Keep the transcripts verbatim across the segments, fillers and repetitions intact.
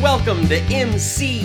welcome to M C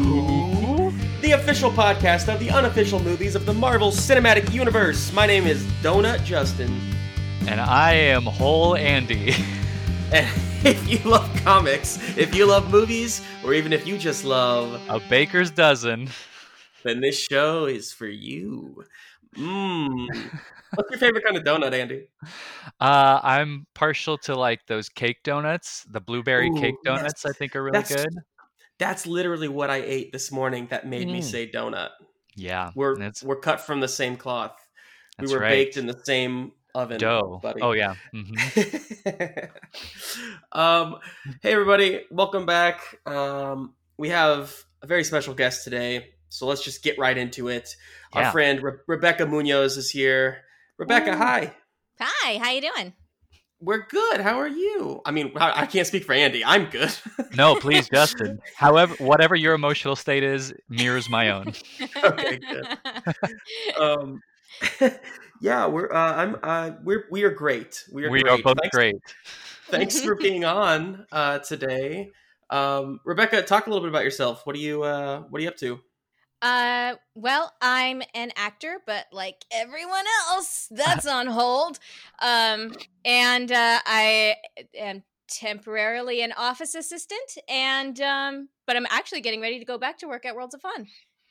Who, the official podcast of the unofficial movies of the Marvel Cinematic Universe. My name is Donut Justin. And I am Whole Andy. And if you love comics, if you love movies, or even if you just love a baker's dozen, then this show is for you. Mmm. What's your favorite kind of donut, Andy? Uh, I'm partial to like those cake donuts. The blueberry Ooh, cake donuts, yes. I think, are really That's, good. That's literally what I ate this morning that made Mm. me say donut. Yeah. We're that's, we're cut from the same cloth. We that's were right. baked in the same oven. Dough. Buddy. Oh, yeah. Mm-hmm. um, hey, everybody. Welcome back. Um, we have a very special guest today, so let's just get right into it. Yeah. Our friend Re- Rebecca Munoz is here. Rebecca, Ooh. hi. Hi, how you doing? We're good. How are you? I mean, I I can't speak for Andy. I'm good. No, please, Justin. However, whatever your emotional state is, mirrors my own. Okay, good. Um, yeah, we're uh, I'm uh, we're we are great. We are We great. are both Thanks, great. thanks for being on uh, today. Um, Rebecca, talk a little bit about yourself. What are you uh, What are you up to? uh, well, I'm an actor, but like everyone else, that's on hold. Um, and uh, I am temporarily an office assistant, and um, but I'm actually getting ready to go back to work at Worlds of Fun.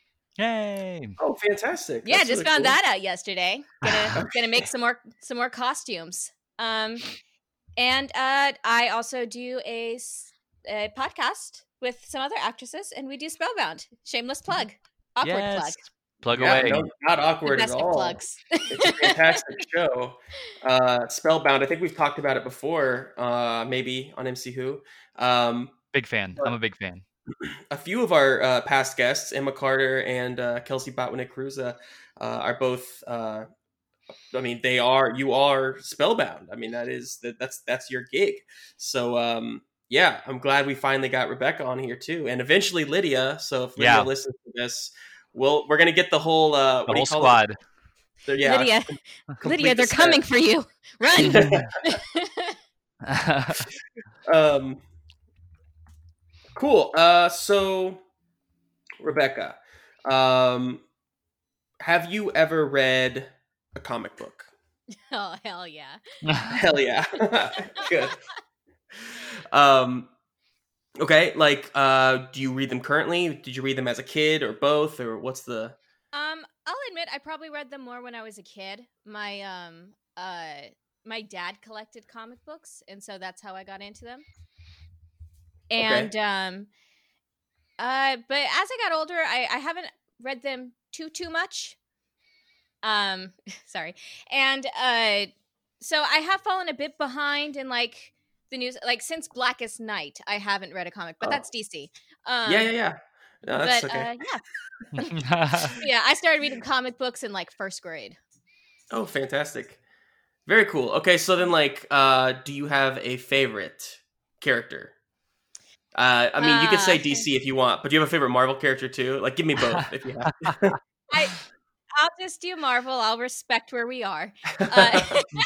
Yay. Oh, fantastic! Yeah, That's just really found cool. that out yesterday. Gonna gonna make some more some more costumes. Um, and uh, I also do a, s- a podcast with some other actresses, and we do Spellbound. Shameless plug, awkward Yes. plug, Plug Yeah, away. no, not the awkward at best of all. plugs. It's a fantastic show. Uh, Spellbound. I think we've talked about it before, uh, maybe on M C Who. Um, Big fan. I'm a big fan. a few of our uh, past guests, Emma Carter and uh, Kelsey Botwinick-Cruz, uh, are both. Uh, I mean, they are. You are Spellbound. I mean, that is that, that's that's your gig. So, um, yeah, I'm glad we finally got Rebecca on here too, and eventually Lydia. So if Lydia Yeah. listens to this, we'll we're gonna get the whole uh, The what do whole you call squad. it? The- yeah, Lydia, complete Lydia, they're the set. coming for you. Run! um, cool. Uh, so Rebecca, um, have you ever read a comic book? Oh hell yeah! Hell yeah. Good. Um, okay, like, uh, do you read them currently? Did you read them as a kid or both, or what's the... Um, I'll admit I probably read them more when I was a kid. My um uh my dad collected comic books, and so that's how I got into them. And um uh but as I got older, I I haven't read them too too much. Um sorry. And uh so I have fallen a bit behind in like the news, like since Blackest Night I haven't read a comic, but Oh. that's D C. Um Yeah, yeah, yeah. No, that's but okay. uh yeah. Yeah, I started reading comic books in like first grade. Oh, fantastic. Very cool. Okay, so then, like, uh, do you have a favorite character? Uh, I mean, you could say Uh, D C if you want, but do you have a favorite Marvel character too? Like, give me both if you have. I I'll just do Marvel. I'll respect where we are. Uh,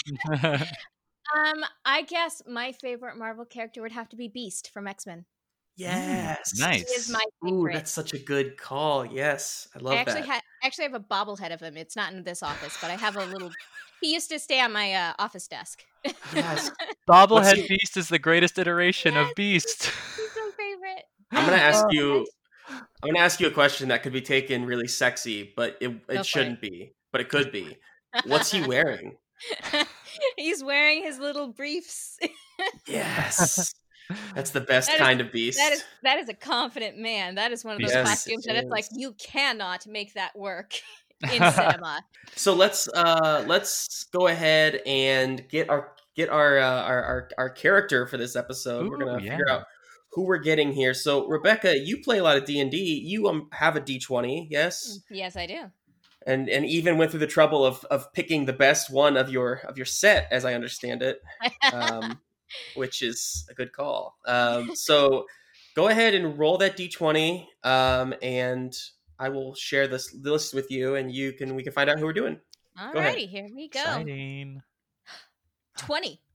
um, I guess my favorite Marvel character would have to be Beast from X-Men. Yes. He is Nice. my Ooh, favorite. that's such a good call. Yes, I love I actually that. ha- actually have a bobblehead of him. It's not in this office, but I have a little. He used to stay on my uh, office desk. Yes. Bobblehead your- Beast is the greatest iteration Yes. of Beast. He's my favorite. I'm gonna ask Oh. you. I'm gonna ask you a question that could be taken really sexy, but it Go it for shouldn't be. But it could be. What's he wearing? He's wearing his little briefs. Yes, that's the best That is- kind of beast. That is that is a confident man. That is one of those Yes, costumes it that it's like is. you cannot make that work in cinema. So let's uh let's go ahead and get our get our uh, our, our our character for this episode. We're gonna Ooh, figure yeah. out who we're getting here. So Rebecca, you play a lot of D and D. You um have a D twenty, yes, Yes, I do. and and even went through the trouble of of picking the best one of your of your set, as I understand it, um, which is a good call. Um, so go ahead and roll that D twenty, um, and I will share this list with you, and you can we can find out who we're doing. Go ahead. Alrighty, here we go. Exciting. twenty.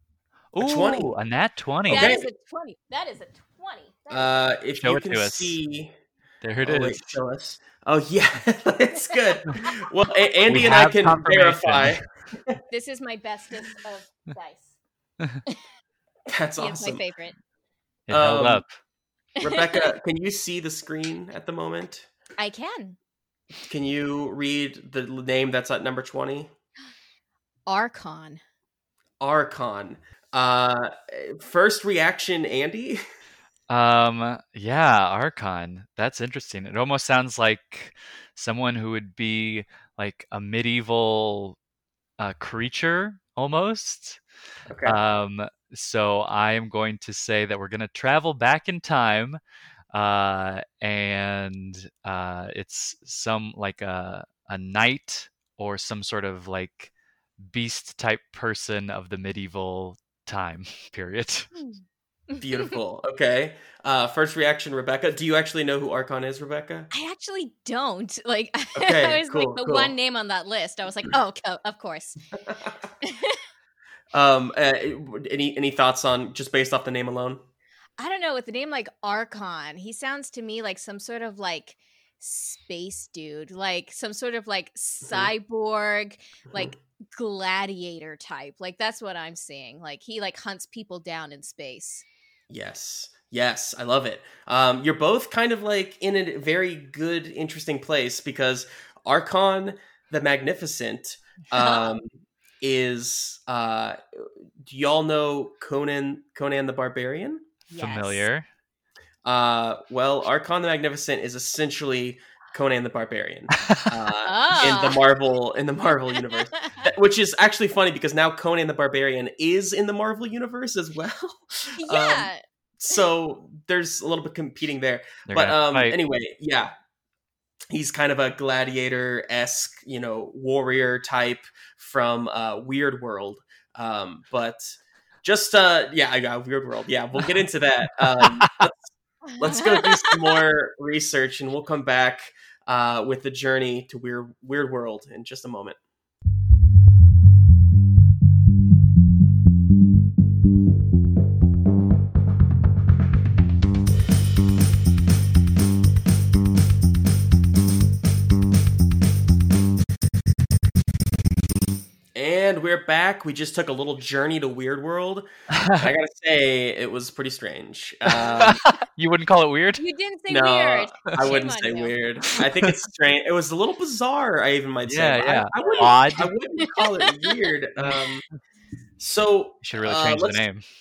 Ooh, A twenty. a nat twenty. That Okay. is a twenty. That is a twenty. That is- Uh, if Show you it can to us. see, There it oh, is. wait, show us. Oh yeah, it's good. Well, A- Andy We and I have can confirmation. verify. this is my bestest of dice. That's He is my awesome. favorite. It held Um, up. Rebecca, can you see the screen at the moment? I can. Can you read the name that's at number twenty? Archon. Archon. Uh, first reaction, Andy? Um, yeah, Archon. That's interesting. It almost sounds like someone who would be like a medieval uh, creature, almost. Okay. Um, so I am going to say that we're going to travel back in time, uh, and uh, it's some like a a knight or some sort of like beast type person of the medieval time period. Beautiful. Okay. Uh, first reaction, Rebecca. Do you actually know who Archon is, Rebecca? I actually don't. Like, Okay, I was cool, like the cool. one name on that list. I was like, oh, okay, of course. um, uh, any any thoughts on just based off the name alone? I don't know. With the name like Archon, he sounds to me like some sort of like space dude, like some sort of like cyborg, like gladiator type. Like that's what I'm seeing. Like he like hunts people down in space. Yes. Yes, I love it. Um, you're both kind of like in a very good, interesting place because Archon the Magnificent um, is. Uh, do y'all know Conan? Conan the Barbarian? Yes. Familiar. Uh, well, Archon the Magnificent is essentially Conan the Barbarian uh, Ah. in the Marvel in the Marvel universe, That- which is actually funny because now Conan the Barbarian is in the Marvel universe as well. Um, Yeah. so there's a little bit competing there. They're but gonna um, fight. anyway, yeah, he's kind of a gladiator-esque, you know, warrior type from uh, Weird World. Um, but just uh, yeah, I got Weird World. Yeah, we'll get into that. Um, let's, let's go do some more research, and we'll come back uh, with the journey to Weird Weird World in just a moment. And we're back. We just took a little journey to Weird World. I gotta say, it was pretty strange. Um, You wouldn't call it weird? You didn't say no, weird. I Shame wouldn't on say you. weird. I think it's strange. It was a little bizarre, I even might say. Yeah, but yeah. I, I, wouldn't, Odd. I wouldn't call it weird. Um, so You should really uh, change the let's-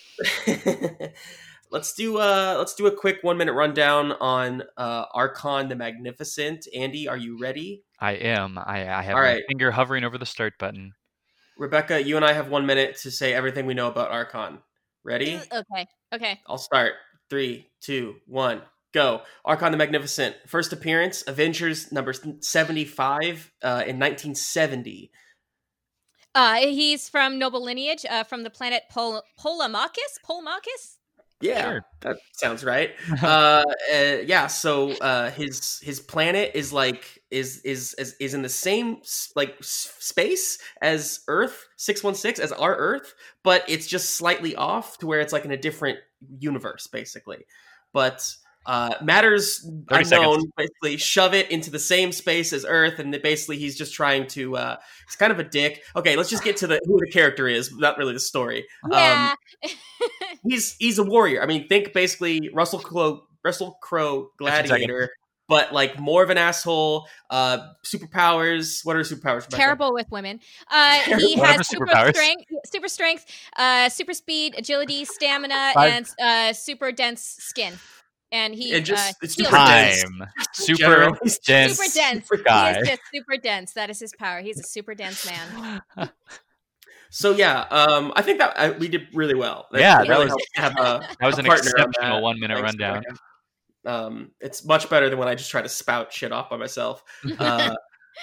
name. let's do uh let's do a quick one minute rundown on uh Archon the Magnificent. Andy, are you ready? I am. I, I have All my right. finger hovering over the start button. Rebecca, you and I have one minute to say everything we know about Archon. Ready? Okay. Okay. I'll start. Three, two, one, go. Archon the Magnificent. First appearance, Avengers number seventy-five uh, in nineteen seventy. Uh, he's from noble lineage, uh, from the planet Pol- Polemarchus. Polemarchus. Yeah, Sure. that sounds right. uh, uh, yeah, so uh, his his planet is like is is is, is in the same s- like s- space as Earth six one six as our Earth, but it's just slightly off to where it's like in a different universe, basically. But uh, matters thirty unknown, seconds. basically shove it into the same space as Earth, and basically he's just trying to. Uh, he's kind of a dick. Okay, let's just get to the who the character is, not really the story. Um, Yeah. he's he's a warrior. I mean, think basically Russell Crowe, Russell Crowe gladiator, but like more of an asshole. Uh, superpowers. What are his superpowers? Rebecca? Terrible with women. Uh, he What are has his super superpowers? strength, super strength, uh, super speed, agility, stamina, Five. and uh, super dense skin. And he And just- uh, it's heals super dense. Time. Super Generally, dense. super dense. super guy. He is just super dense. That is his power. He's a super dense man. So yeah, um, I think that I, we did really well. That Yeah, it that really was- helped to have a, That was a an partner on exceptional that. one-minute Thanks, rundown. Rebecca. Um, it's much better than when I just try to spout shit off by myself. Uh,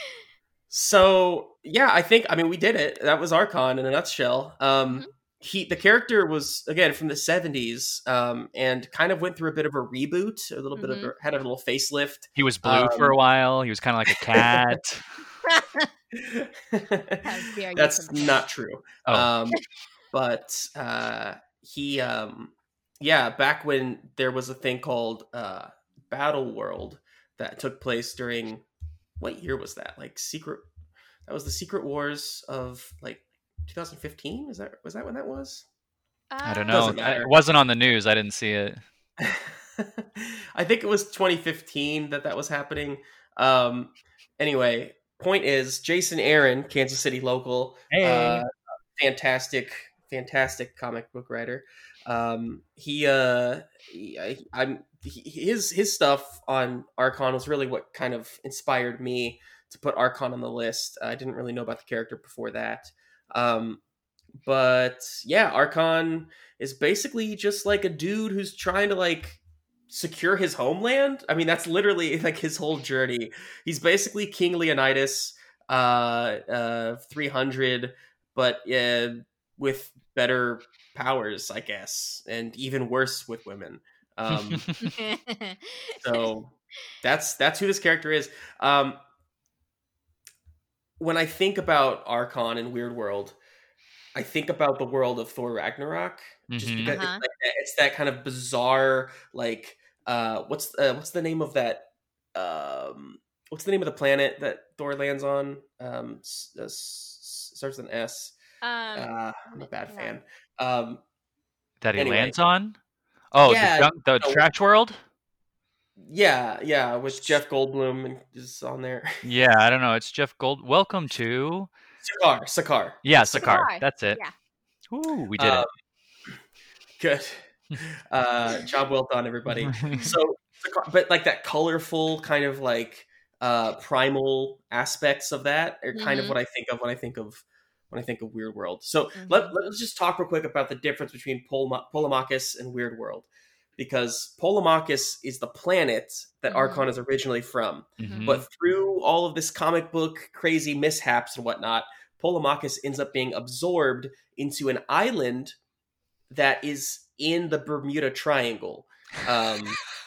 so yeah, I think I mean we did it. That was Archon in a nutshell. Um, Mhm. He the character was again from the seventies, um, and kind of went through a bit of a reboot, a little bit of Mhm. a, had a little facelift. He was blue for a Um, while. He was kind of like a cat. dare you That's compare. not true. Oh. Um, but uh, he, um, yeah, back when there was a thing called uh, Battle World that took place during, what year was that? Like Secret, that was the Secret Wars of like twenty fifteen. Is that was that when that was? I don't Uh, know. Doesn't I- matter. It wasn't on the news. I didn't see it. I think it was twenty fifteen that that was happening. Um, anyway, point is, Jason Aaron, Kansas City local, Hey. uh, fantastic, fantastic comic book writer. Um, he, uh, he, I, I'm he, his his stuff on Archon was really what kind of inspired me to put Archon on the list. I didn't really know about the character before that. Um, but yeah, Archon is basically just like a dude who's trying to like secure his homeland. I mean, that's literally like his whole journey. He's basically King Leonidas, uh, uh, three hundred, but uh, with better powers, I guess, and even worse with women. Um, so that's that's who this character is. Um, when I think about Archon and Weird World, I think about the world of Thor Ragnarok, just Mhm. because Uh-huh. it's, like that, it's that kind of bizarre, like, uh, what's uh, what's the name of that? Um, what's the name of the planet that Thor lands on? Um, s- uh, s- starts with an S. um, Uh, I'm a bad yeah. fan. Um, That he Anyway. lands on? Oh, Yeah, the junk, the no. trash world? yeah, yeah, with Jeff Goldblum and is on there. Yeah, I don't know. It's Jeff Gold. Welcome to Sakaar, Sakaar. yeah, It's Sakaar. Sakaar. That's it. Yeah. Ooh, we did Um, Good. Uh, job well done, everybody. it. So, but like that colorful kind of like uh, primal aspects of that are kind of Mhm. what I think of when I think of when I think of Weird World. So Mhm. let, let's just talk real quick about the difference between Pol- Polemarchus and Weird World, because Polemarchus is the planet that Mhm. Archon is originally from. Mhm. But through all of this comic book crazy mishaps and whatnot, Polemarchus ends up being absorbed into an island that is in the Bermuda Triangle. Um,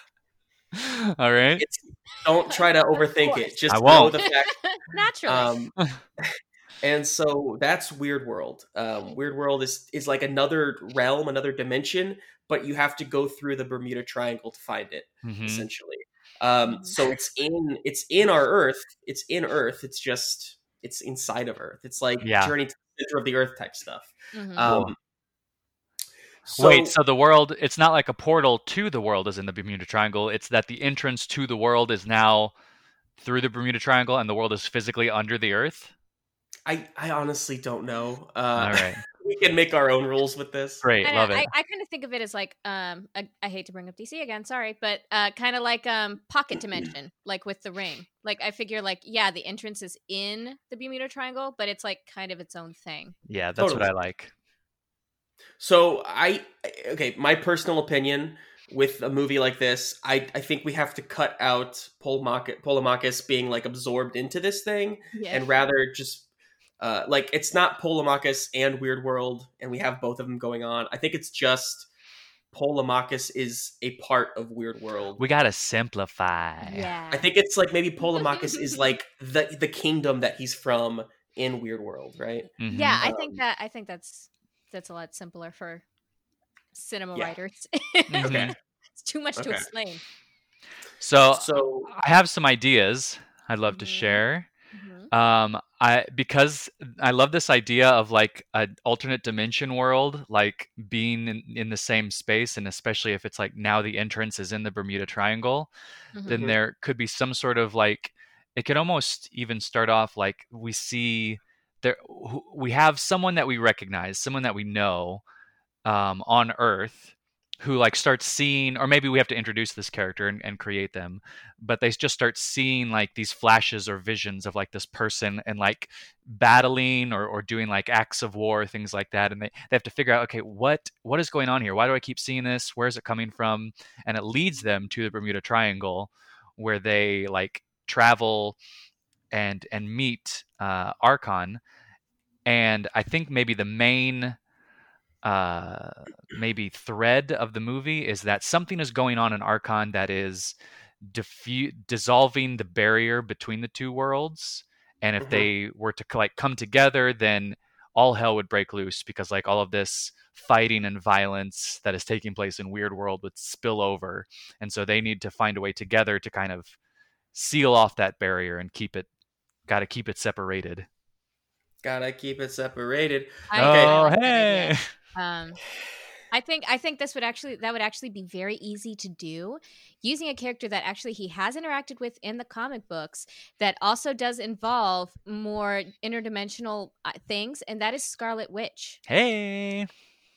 All right. it's, don't try to overthink it. course. Just I know won't. the fact. Naturally. Um, and so that's Weird World. Um, Weird World is is like another realm, another dimension, but you have to go through the Bermuda Triangle to find it. Mhm. Essentially, um, Mhm. so it's in it's in our Earth. It's in Earth. It's just it's inside of Earth. It's like Yeah. Journey to the Center of the Earth type stuff. Mhm. Um, Cool. so, Wait, so the world, it's not like a portal to the world is in the Bermuda Triangle. It's that the entrance to the world is now through the Bermuda Triangle and the world is physically under the earth? I I honestly don't know. Uh, All right. we can make our own rules with this. Great. I, Love know, it. I, I kind of think of it as like um I, I hate to bring up D C again, sorry, but uh kind of like um pocket dimension, like with the ring. Like I figure like yeah, the entrance is in the Bermuda Triangle, but it's like kind of its own thing. Yeah, that's Totally. what I like. So I okay, my personal opinion with a movie like this, I I think we have to cut out Polemarchus, Polemarchus being like absorbed into this thing, Yeah. and rather just uh, like it's not Polemarchus and Weird World, and we have both of them going on. I think it's just Polemarchus is a part of Weird World. We got to simplify. Yeah. I think it's like maybe Polemarchus is like the the kingdom that he's from in Weird World, right? Mhm. Yeah, I Um, think that I think that's that's a lot simpler for cinema Yeah. writers. Mhm. Okay. It's too much to Okay. explain. So So I have some ideas I'd love to Mhm. share. Mhm. Um, I because I love this idea of like an alternate dimension world, like being in, in the same space, and especially if it's like now the entrance is in the Bermuda Triangle, then Mhm. there could be some sort of like it could almost even start off like we see there who- we have someone that we recognize, someone that we know um, on Earth who like starts seeing, or maybe we have to introduce this character and, and create them, but they just start seeing like these flashes or visions of like this person and like battling or, or doing like acts of war, things like that, and they, they have to figure out, okay, what what is going on here, why do I keep seeing this, where is it coming from, and it leads them to the Bermuda Triangle where they like travel and and meet uh, Archon. And I think maybe the main uh maybe thread of the movie is that something is going on in Archon that is diffu- dissolving the barrier between the two worlds, and if Mhm. they were to like come together, then all hell would break loose because like all of this fighting and violence that is taking place in Weird World would spill over. And so they need to find a way together to kind of seal off that barrier and keep it, got to keep it separated. Gotta keep it separated. I Oh, kinda like that hey. idea. Um, I think I think this would actually that would actually be very easy to do, using a character that actually he has interacted with in the comic books that also does involve more interdimensional uh, things, and that is Scarlet Witch. Hey.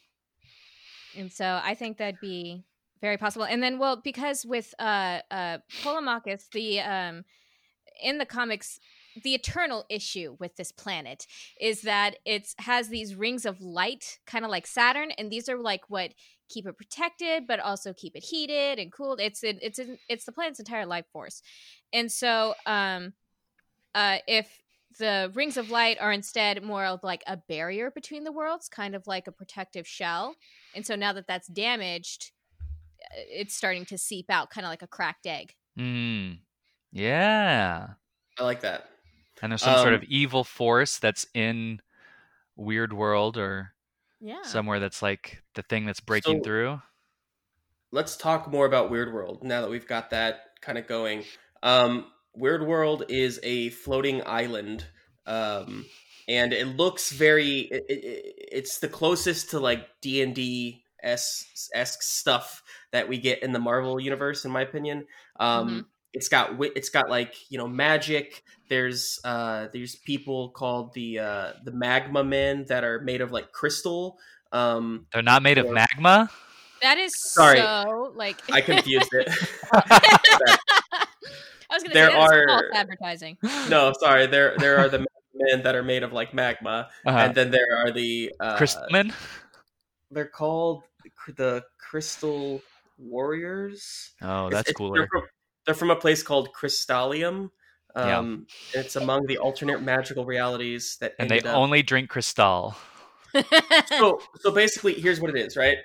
And so I think that'd be very possible. And then, well, because with uh, uh, Polemarchus, the um, in the comics, the eternal issue with this planet is that it has these rings of light, kind of like Saturn, and these are like what keep it protected, but also keep it heated and cooled. It's in, it's in, it's the planet's entire life force, and so um, uh, if the rings of light are instead more of like a barrier between the worlds, kind of like a protective shell, and so now that that's damaged, it's starting to seep out, kind of like a cracked egg. Mm. Yeah. I like that. And there's some sort Um, of evil force that's in Weird World or Yeah. somewhere that's like the thing that's breaking So- through. Let's talk more about Weird World now that we've got that kind of going. Um, Weird World is a floating island, um, and it looks very. It, it, it's the closest to like D and D esque stuff that we get in the Marvel universe, in my opinion. Um, Mhm. It's got wi- it's got like you know magic. There's uh, there's people called the uh, the Magma Men that are made of like crystal. Um, They're not made of or- magma? That is Sorry. so like I confused it. I was gonna There say that's are- false advertising. No, sorry. There there are the men that are made of like magma, Uh-huh. and then there are the uh, Crystalmen? they're called the Crystal Warriors. Oh, It's- that's it's- cooler. They're from, they're from a place called Crystallium. Yeah. Um, It's among the alternate magical realities that And they ended up. only drink Crystal. So so basically, here's what it is, right?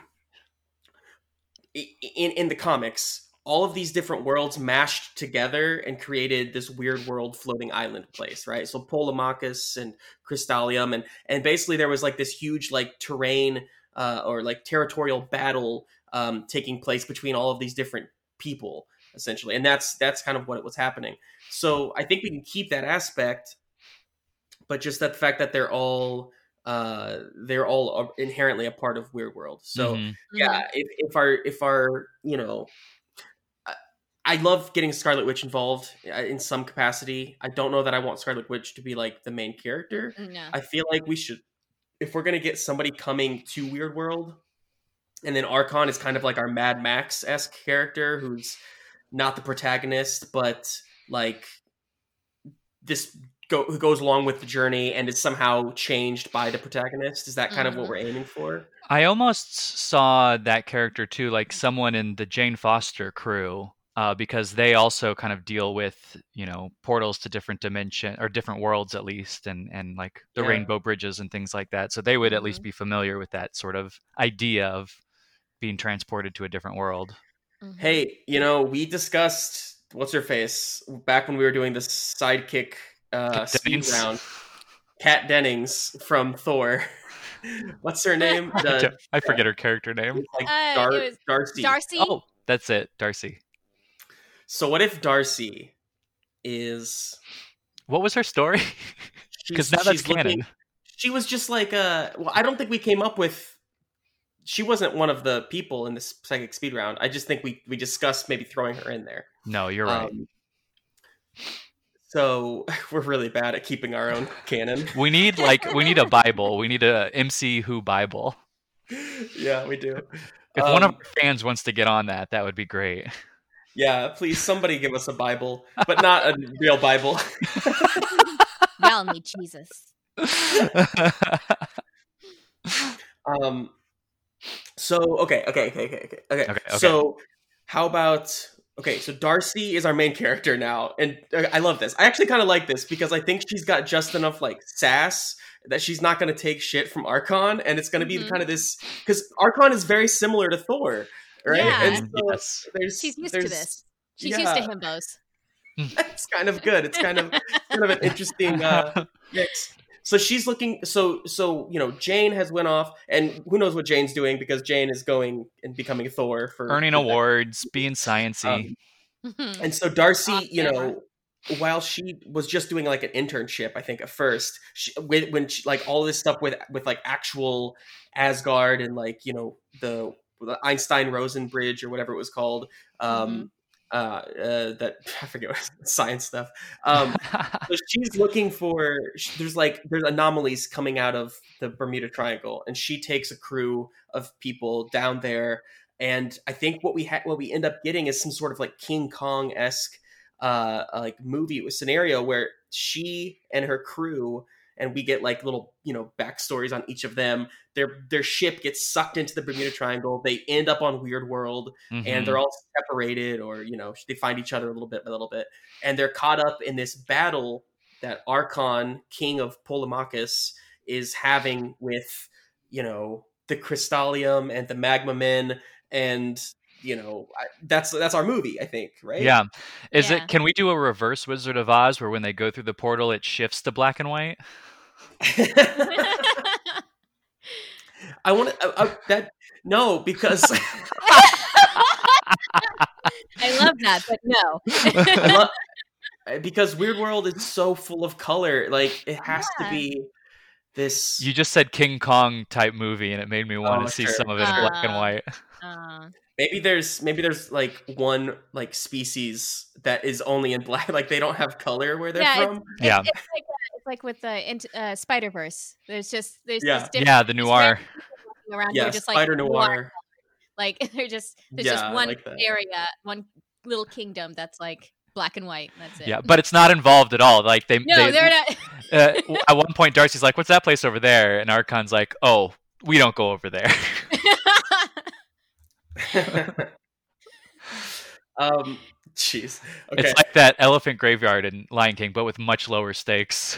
I- In in the comics, all of these different worlds mashed together and created this weird world floating island place, right? So Polemarchus and Crystallium, and and basically there was like this huge like terrain uh, or like territorial battle um, taking place between all of these different people, essentially, and that's that's kind of what was happening. So I think we can keep that aspect, but just that fact that they're all uh, they're all inherently a part of Weird World. So Mhm. yeah, if, if our if our you know, I, I love getting Scarlet Witch involved uh, in some capacity. I don't know that I want Scarlet Witch to be like the main character. No. I feel like we should, if we're gonna get somebody coming to Weird World, and then Archon is kind of like our Mad Max esque character who's not the protagonist, but like this go who goes along with the journey and is somehow changed by the protagonist. Is that kind of what Mhm. we're aiming for? I almost saw that character too, like someone in the Jane Foster crew, uh, because they also kind of deal with, you know, portals to different dimension or different worlds at least, and and like the Yeah. rainbow bridges and things like that. So they would at least Mhm. be familiar with that sort of idea of being transported to a different world. Mhm. Hey, you know, we discussed what's her face back when we were doing the sidekick uh, Kat speed Dennings? round. Kat Dennings from Thor. What's her name? I The, don't- I forget her character name. it's like Uh, Dar- it was Darcy. Darcy. Oh, that's it, Darcy. So what if Darcy is? What was her story? Because she's- now that's she's looking- canon. She was just like uh well, I don't think we came up with. She wasn't one of the people in this psychic speed round. I just think we we discussed maybe throwing her in there. No, you're right. Um, so we're really bad at keeping our own canon. We need like we need a Bible. We need a M C Who Bible. Yeah, we do. If one of Um, our fans wants to get on that, that would be great. Yeah, please, somebody give us a Bible, but not a real Bible. Y'all need Jesus. Um. So okay, okay, okay, okay, okay, okay. Okay, okay. So how about okay? So Darcy is our main character now, and uh, I love this. I actually kind of like this because I think she's got just enough like sass that she's not going to take shit from Archon, and it's going to be Mhm. kind of this because Archon is very similar to Thor, right? Yeah. And so Yes. there's, She's used to there's- this. She's used to yeah. himbos. It's kind of good. It's kind of kind of an interesting uh, mix. so she's looking. So so you know, Jane has went off, and who knows what Jane's doing because Jane is going and becoming Thor for earning for awards, being sciencey. Um, and so Darcy, Off you camera. know, while she was just doing like an internship, I think at first, she, when, when she, like all this stuff with with like actual Asgard and like you know the, the Einstein Rosen Bridge or whatever it was called, um, uh, uh, that I forget what science stuff. Um, so she's looking for there's like there's anomalies coming out of the Bermuda Triangle, and she takes a crew of people down there. And I think what we ha- what we end up getting is some sort of like King Kong esque uh, like movie scenario where she and her crew, and we get like little you know backstories on each of them. Their their ship gets sucked into the Bermuda Triangle. They end up on Weird World, Mhm. and they're all separated, or you know they find each other a little bit by a little bit, and they're caught up in this battle that Archon, King of Polemarchus, is having with you know the Crystallium and the Magma Men. And you know I, that's that's our movie, I think, right? Yeah. Is Yeah. it? Can we do a reverse Wizard of Oz where when they go through the portal, it shifts to black and white? I want to that no because I love that, but no. I love, because Weird World is so full of color. Like it has Yeah. to be this. You just said King Kong type movie, and it made me want Oh, to see sure, some of it in sure. black and white. Uh, Maybe there's maybe there's like one like species that is only in black. Like they don't have color where they're yeah, from. it's, Yeah. it's, it's like uh, it's like with the int- uh, Spider Verse. There's just there's Yeah. just different Yeah, the noir. people around who Yeah, are just like Spider Noir. Like they're just there's Yeah, just I one like that. area, one little kingdom that's like black and white. And that's it. Yeah, but it's not involved at all. Like they, no, they they're not. uh, at one point, Darcy's like, "What's that place over there?" And Archon's like, "Oh, we don't go over there." um, jeez. Okay. It's like that elephant graveyard in Lion King, but with much lower stakes.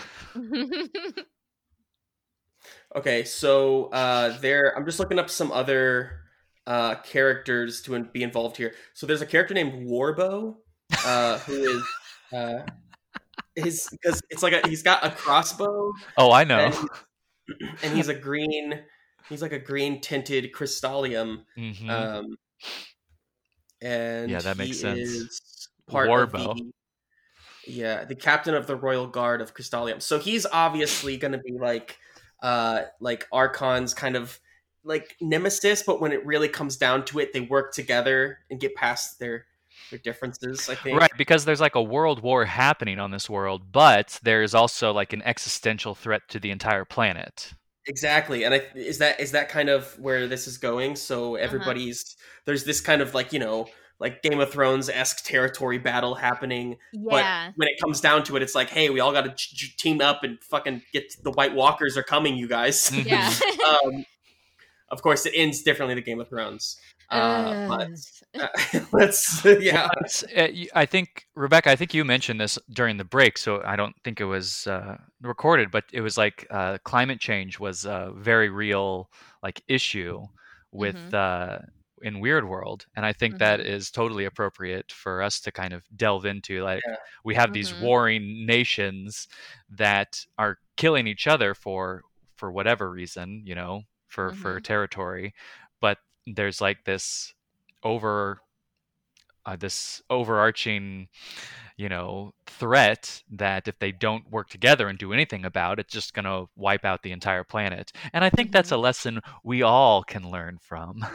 Okay, so uh, there. I'm just looking up some other uh, characters to in- be involved here. So there's a character named Warbow, uh, who is uh, his because it's like a, he's got a crossbow, Oh, I know. and, and he's a green. He's like a green tinted crystallium, Mhm. um, and Yeah, that he makes sense. is part Warbow. of the yeah the captain of the Royal Guard of Crystallium. So he's obviously going to be like. Uh, like Archon's kind of like nemesis, but when it really comes down to it, they work together and get past their their differences, I think. Right, because there's like a world war happening on this world, but there's also like an existential threat to the entire planet. Exactly, and I, is that is that kind of where this is going? So everybody's there's this kind of like you know like Game of Thrones esque territory battle happening, Yeah. but when it comes down to it, it's like, hey, we all got to ch- ch- team up and fucking get the White Walkers are coming, you guys. Mhm. Yeah. um, of course, it ends differently than Game of Thrones. Uh, Uh, but uh, let's yeah. Well, it's, uh, y- I think Rebecca, I think you mentioned this during the break, so I don't think it was uh, recorded, but it was like uh, climate change was a very real like issue with Mhm. uh, in Weird World, and I think that Mhm. is totally appropriate for us to kind of delve into. Like Yeah. we have these Mhm. warring nations that are killing each other for for whatever reason, you know, for for Mhm. territory, but there's like this over uh, this overarching you know threat that if they don't work together and do anything about it, it's just going to wipe out the entire planet. And I think that's a lesson we all can learn from.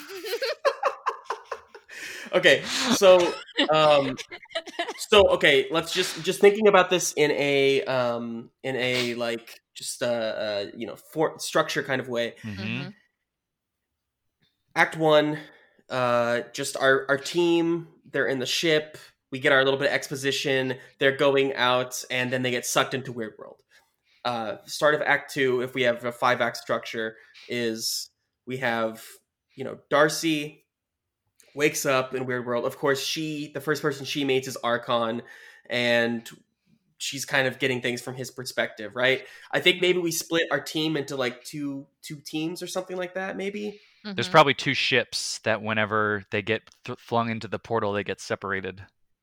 Okay, so um, so okay, let's just just thinking about this in a um in a like just uh, uh you know for structure kind of way. Mhm. Mhm. Act one, uh, just our our team. They're in the ship. We get our little bit of exposition. They're going out, and then they get sucked into Weird World. Uh, start of Act two, if we have a five act structure, is we have you know Darcy wakes up in Weird World. Of course, she the first person she meets is Archon, and she's kind of getting things from his perspective, right? I think maybe we split our team into like two two teams or something like that. Maybe. There's Mhm. probably two ships that whenever they get th- flung into the portal, they get separated.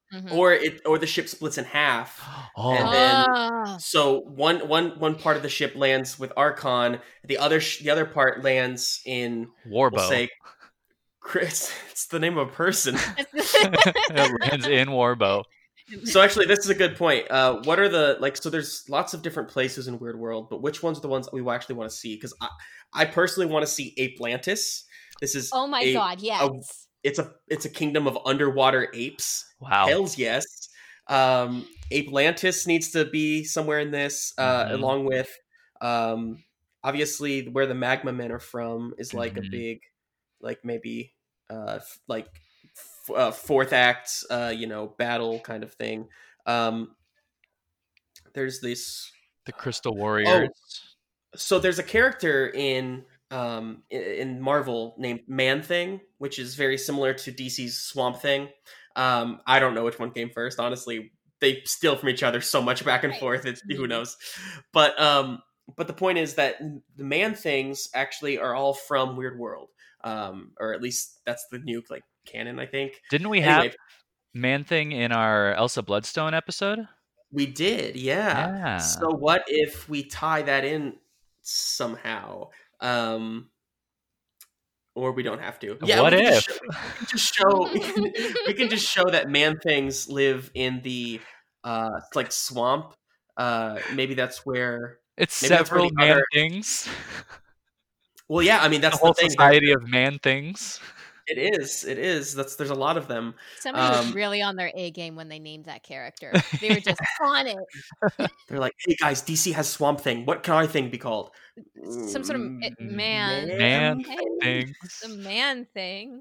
Mhm. or it or the ship splits in half, Oh, and then Oh. so one one one part of the ship lands with Archon, the other sh- the other part lands in, we'll Warbow. say, Chris. It's the name of a person. It lands in Warbow. So actually, this is a good point. Uh, what are the like? So there's lots of different places in Weird World, but which ones are the ones that we actually want to see? Because I, I personally want to see Apelantis. This is Oh my a, god, yes. a it's a it's a kingdom of underwater apes. Wow. Hells yes. Um, Apelantis needs to be somewhere in this, uh, Mhm. along with um, obviously where the Magma Men are from is like Mhm. a big, like maybe uh, f- like f- uh, fourth act, uh, you know, battle kind of thing. Um, there's this. The Crystal Warriors. Oh, so there's a character in um in- in Marvel named Man Thing, which is very similar to D C's Swamp Thing. Um, I don't know which one came first, honestly. They steal from each other so much back and Right. forth. It's, who Mhm. knows? But um, but the point is that the Man Things actually are all from Weird World, um, or at least that's the new like canon, I think. Didn't we Anyway, have Man Thing in our Elsa Bloodstone episode? we did, yeah. Yeah. So what if we tie that in somehow? Um, or we don't have to. Yeah, What we can if? just show, we, can just show we, can, we can just show that Man Things live in the uh like swamp. Uh, maybe that's where. It's Maybe that's where several the man other- things. Well, yeah, I mean The that's whole the thing. society of man things. It is. It is. That's there's a lot of them. Somebody was Um, really on their A game when they named that character. They were just on it. They're like, hey guys, D C has Swamp Thing. What can our thing be called? Some sort of it, Mm, man. Man thing. things. The man thing.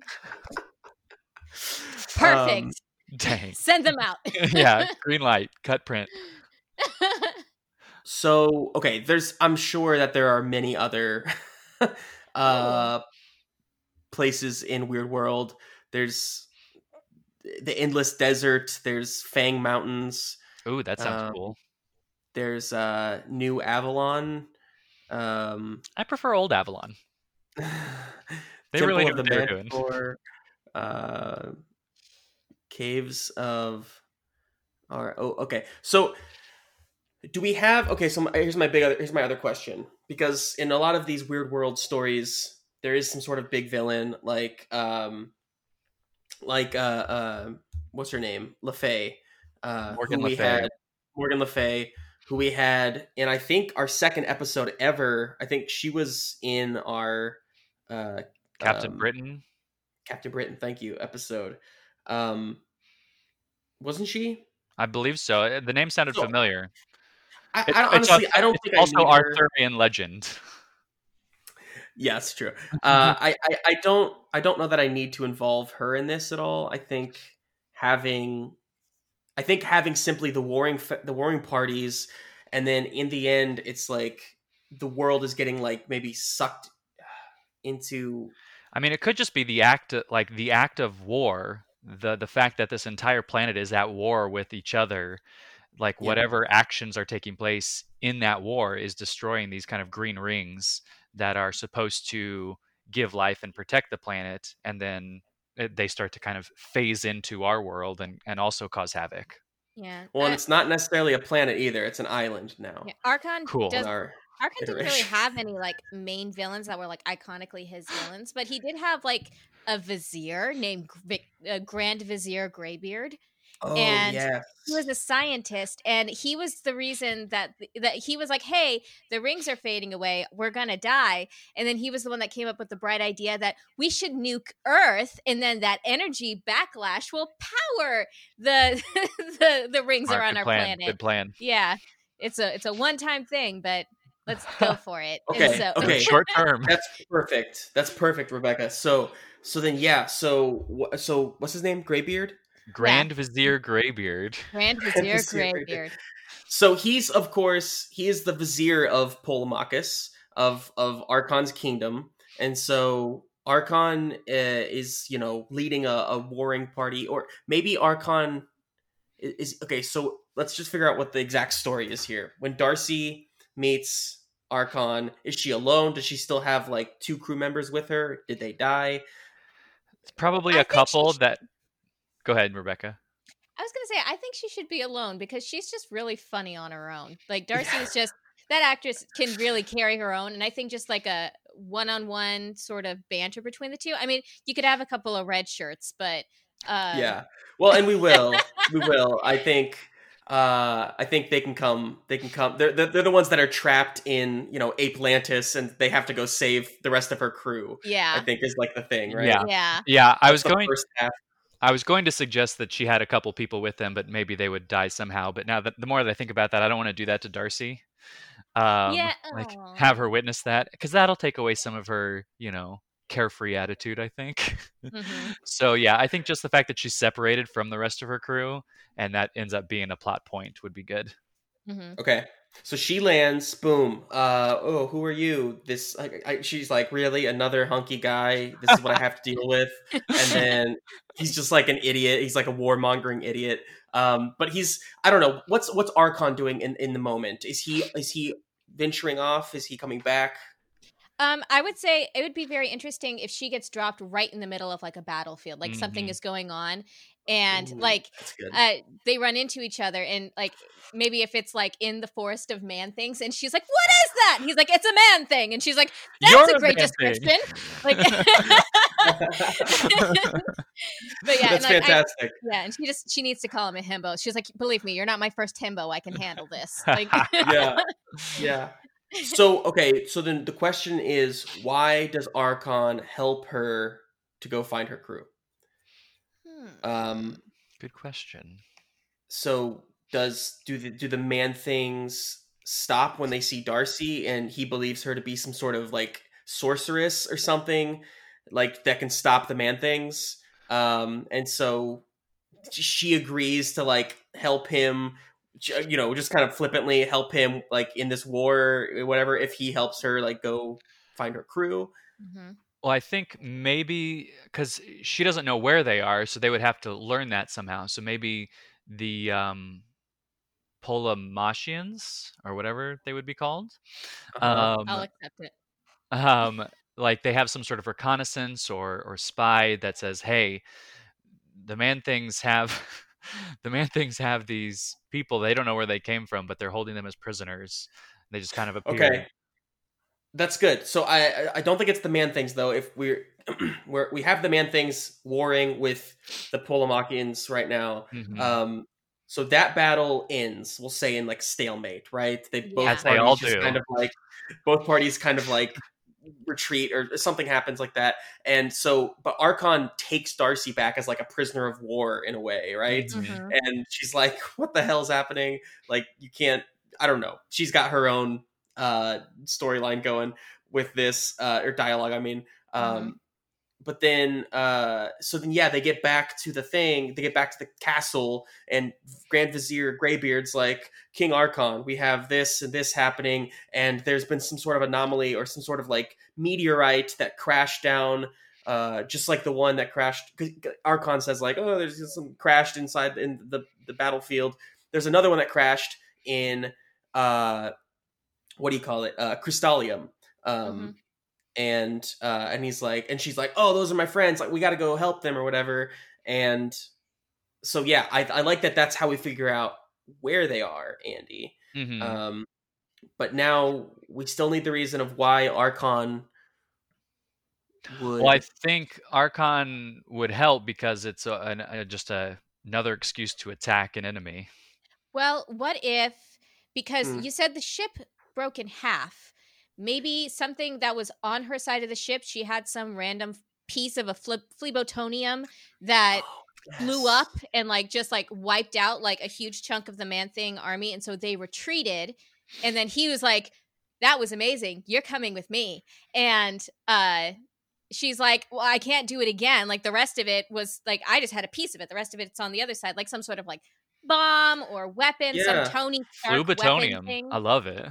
Um, Perfect. Dang. Send them out. Yeah, green light, cut print. So okay, there's. I'm sure that there are many other uh, places in Weird World. There's the Endless Desert. There's Fang Mountains. Ooh, that sounds Um, cool. There's uh, New Avalon. Um, I prefer Old Avalon. They Temple really of know the what they're doing. Manticore, uh, Caves of. All right. Oh, okay. So, do we have? Okay. So my, here's my big. Other, here's my other question. Because in a lot of these Weird World stories, there is some sort of big villain, like um, like uh, uh what's her name, Le Fay, uh, Morgan who Le we Fay. had, Morgan Le Fay, who we had, and I think our second episode ever. I think she was in our uh, Captain um, Britain. Captain Britain, thank you, episode. Um, wasn't she? I believe so. Uh, The name sounded So, familiar. I, It's, I it's honestly, also, I don't it's think also I need her. Arthurian legend. Yeah, it's true. Uh, I, I, I don't, I don't know that I need to involve her in this at all. I think having, I think having simply the warring, the warring parties, and then in the end, it's like the world is getting like maybe sucked into. I mean, it could just be the act, of, like the act of war. The the fact that this entire planet is at war with each other, like Yeah. whatever actions are taking place in that war is destroying these kind of green rings that are supposed to give life and protect the planet, and then it, they start to kind of phase into our world and, and also cause havoc. Yeah. Well, and Uh, it's not necessarily a planet either; it's an island now. yeah. Archon Cool. does in our Archon didn't really iteration. have any like main villains that were like iconically his villains, but he did have like a vizier named Gr- uh, Grand Vizier Greybeard. Oh And yeah, He was a scientist, and he was the reason that that he was like, "Hey, the rings are fading away. We're gonna die." And then he was the one that came up with the bright idea that we should nuke Earth, and then that energy backlash will power the the, the rings Smart, around good our plan. planet. Good plan. Yeah, it's a it's a one time thing, but let's go for it. And Okay, so- okay. Short term. That's perfect. That's perfect, Rebecca. So, so then, yeah. So, wh- so what's his name? Greybeard. Grand Vizier Greybeard. Grand Vizier Vizier Greybeard. So he's, of course, he is the vizier of Polemarchus of of Archon's kingdom, and so Archon uh, is, you know, leading a, a warring party, or maybe Archon is, is okay. So let's just figure out what the exact story is here. When Darcy meets Archon, is she alone? Does she still have like two crew members with her? Did they die? It's probably I a think couple she- that. Go ahead, Rebecca. I was gonna say, I think she should be alone because she's just really funny on her own. Like Darcy is just that actress can really carry her own, and I think just like a one-on-one sort of banter between the two. I mean, you could have a couple of red shirts, but uh... yeah. Well, and we will, we will. I think, uh, I think they can come. They can come. They're, they're they're the ones that are trapped in, you know, Atlantis, and they have to go save the rest of her crew. Yeah, I think is like the thing, right? Yeah, yeah, yeah. I was That's the going. first half. I was going to suggest that she had a couple people with them, but maybe they would die somehow. But now that the more that I think about that, I don't want to do that to Darcy. Um, yeah. like Aw. have her witness that, because that'll take away some of her, you know, carefree attitude, I think. Mhm. So yeah, I think just the fact that she's separated from the rest of her crew and that ends up being a plot point would be good. Mhm. Okay. So she lands, boom. Uh, oh, who are you? This, I, I, she's like, really, another hunky guy. This is what I have to deal with. And then he's just like an idiot. He's like a warmongering idiot. Um, but he's, I don't know, what's what's Archon doing in, in the moment? Is he is he venturing off? Is he coming back? Um, I would say it would be very interesting if she gets dropped right in the middle of like a battlefield, like Mhm. something is going on, and Ooh, like that's good. uh, they run into each other, and like maybe if it's like in the forest of man things, and she's like, "What is that?" And he's like, "It's a man thing," and she's like, "That's You're a a great man thing. description." Like, but yeah, and That's like, I, fantastic. yeah, and she just she needs to call him a himbo. She's like, "Believe me, you're not my first himbo. I can handle this." Like, Yeah. Yeah. So, okay, so then the question is, why does Archon help her to go find her crew? Hmm. Um, Good question. so does do the do the man things stop when they see Darcy and he believes her to be some sort of like sorceress or something like that can stop the man things? Um, and so she agrees to like help him, you know, just kind of flippantly help him like in this war, whatever, if he helps her like go find her crew. Mhm. Well, I think maybe because she doesn't know where they are, so they would have to learn that somehow. So maybe the um, Polemarchians or whatever they would be called, Uh-huh. I'll um, accept it. um, like they have some sort of reconnaissance or or spy that says, "Hey, the man things have the man things have these people. They don't know where they came from, but they're holding them as prisoners. They just kind of appear." Okay. That's good. So I I- I don't think it's the man things though. If we're we're we have the man things warring with the Polemarchians right now. Mhm. Um, so that battle ends, we'll say, in like stalemate, right? They both Yeah. As they parties all just do. kind of like both parties kind of like retreat or something happens like that. And so, but Archon takes Darcy back as like a prisoner of war in a way, right? Mhm. Mhm. And she's like, "What the hell's happening? Like, you can't." I don't know. She's got her own uh storyline going with this uh or dialogue, I mean. Um Mhm. but then uh so then yeah, they get back to the thing, they get back to the castle, and Grand Vizier Greybeard's like, "King Archon, we have this and this happening, and there's been some sort of anomaly or some sort of like meteorite that crashed down, uh just like the one that crashed." 'Cause Archon says like, "Oh, there's just some crashed inside in the the battlefield. There's another one that crashed in uh what do you call it? Uh Crystallium." Um Mhm. and uh and he's like, and she's like, "Oh, those are my friends, like we got to go help them or whatever." And so yeah, I I like that that's how we figure out where they are, Andy. Mhm. Um but now we still need the reason of why Archon would Well, I think Archon would help because it's a, an, a, just a, another excuse to attack an enemy. Well, what if, because Hmm. you said the ship broke in half, maybe something that was on her side of the ship, she had some random piece of a flip, phlebotonium that blew Yes. up and like just like wiped out like a huge chunk of the Man-Thing army, and so they retreated, and then he was like, "That was amazing, you're coming with me," and uh she's like, "Well, I can't do it again, like the rest of it was like, I just had a piece of it, the rest of it's on the other side," like some sort of like bomb or weapon, Yeah. some Tony Stark weapon Flubitonium. thing. I love it.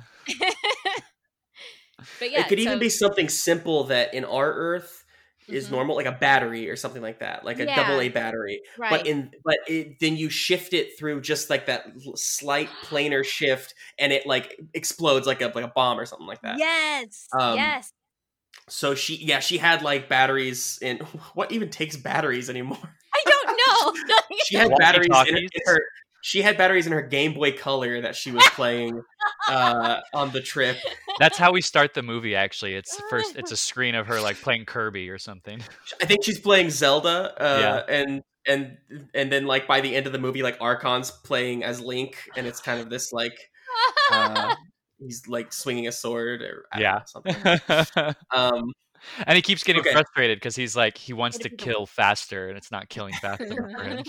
But yeah, It could even so- be something simple that in our Earth is Mhm. normal, like a battery or something like that, like a Yeah. double A battery. Right. But in but it, then you shift it through just like that l- slight planar shift, and it like explodes like a like a bomb or something like that. Yes. Um, yes. So she, yeah, she had like batteries in. What even takes batteries anymore? I don't no. She had batteries in, in her. She had batteries in her Game Boy Color that she was playing uh, on the trip. That's how we start the movie. Actually, it's first. It's a screen of her like playing Kirby or something. I think she's playing Zelda, uh, Yeah. and and and then like by the end of the movie, like Archon's playing as Link, and it's kind of this like uh, he's like swinging a sword or I Yeah. don't know, something. um, and he keeps getting okay. frustrated because he's like he wants to kill faster, and it's not killing fast enough for him.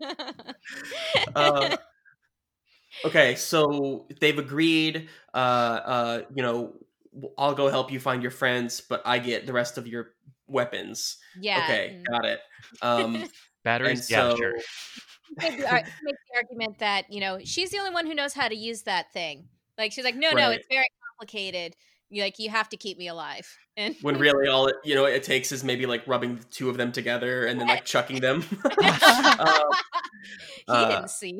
uh, okay, so they've agreed. Uh, uh, you know, I'll go help you find your friends, but I get the rest of your weapons. Yeah. Okay, got it. Um, Batteries. so, Yeah, sure. Make the, ar- make the argument that you know she's the only one who knows how to use that thing. Like she's like, no, no, Right. it's very complicated. You like you have to keep me alive. And when really all it you know it takes is maybe like rubbing the two of them together and then like chucking them. uh, he uh, didn't see.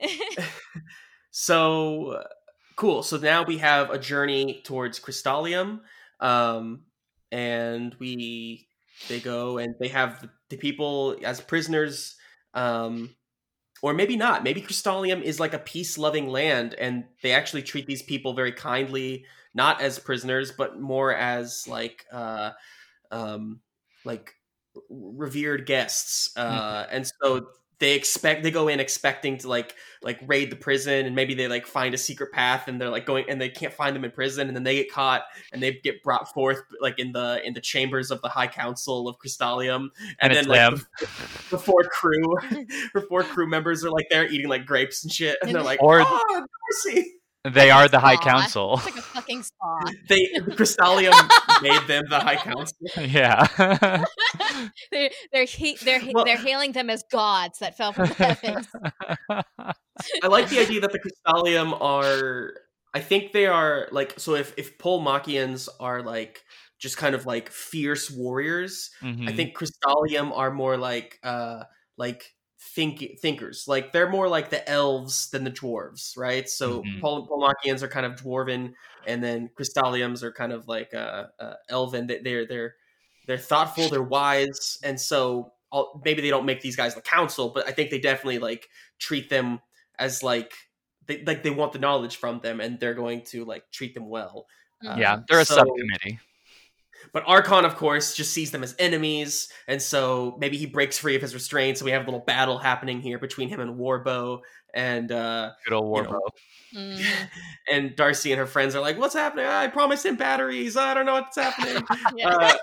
So cool. So now we have a journey towards Crystallium, um, and we they go and they have the, the people as prisoners. Um, Or maybe not. Maybe Crystallium is like a peace-loving land, and they actually treat these people very kindly, not as prisoners, but more as like, uh, um, like revered guests. Uh, and so they expect they go in expecting to like like raid the prison, and maybe they like find a secret path, and they're like going, and they can't find them in prison, and then they get caught, and they get brought forth like in the in the chambers of the High Council of Crystallium, and, And then it's like them. the, the four crew, the four crew members are like there eating like grapes and shit, and they're like, Or- oh, Darcy. They are the High Spa. Council. It's like a fucking spa. They the Crystallium made them the High Council. Yeah. they're they're he, they're Well- they're hailing them as gods that fell from the heavens. I like the idea that the Crystallium are. I think they are like so. If if Polmachians are like just kind of like fierce warriors, Mhm. I think Crystallium are more like uh like think thinkers. Like they're more like the elves than the dwarves, right? So Mhm. Pol- Polmachians are kind of dwarven, and then Crystalliums are kind of like uh, uh elven. They- They're they're they're thoughtful, they're wise, and so I'll, maybe they don't make these guys the council, but I think they definitely like treat them as like they like they want the knowledge from them, and they're going to like treat them well. Yeah, Uh, they're a so- subcommittee. But Archon, of course, just sees them as enemies, and so maybe he breaks free of his restraint. So we have a little battle happening here between him and Warbow, and uh, Good old you Warbow. know, Mhm. and Darcy and her friends are like, "What's happening? I promised him batteries. I don't know what's happening." Yeah. uh,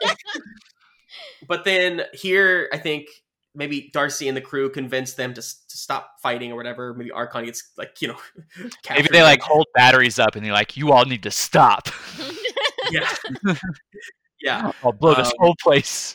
but then here, I think maybe Darcy and the crew convince them to, to stop fighting or whatever. Maybe Archon gets like you know, Maybe captured they like by- hold batteries up and they're like, "You all need to stop. yeah, yeah. I'll blow this Um, whole place."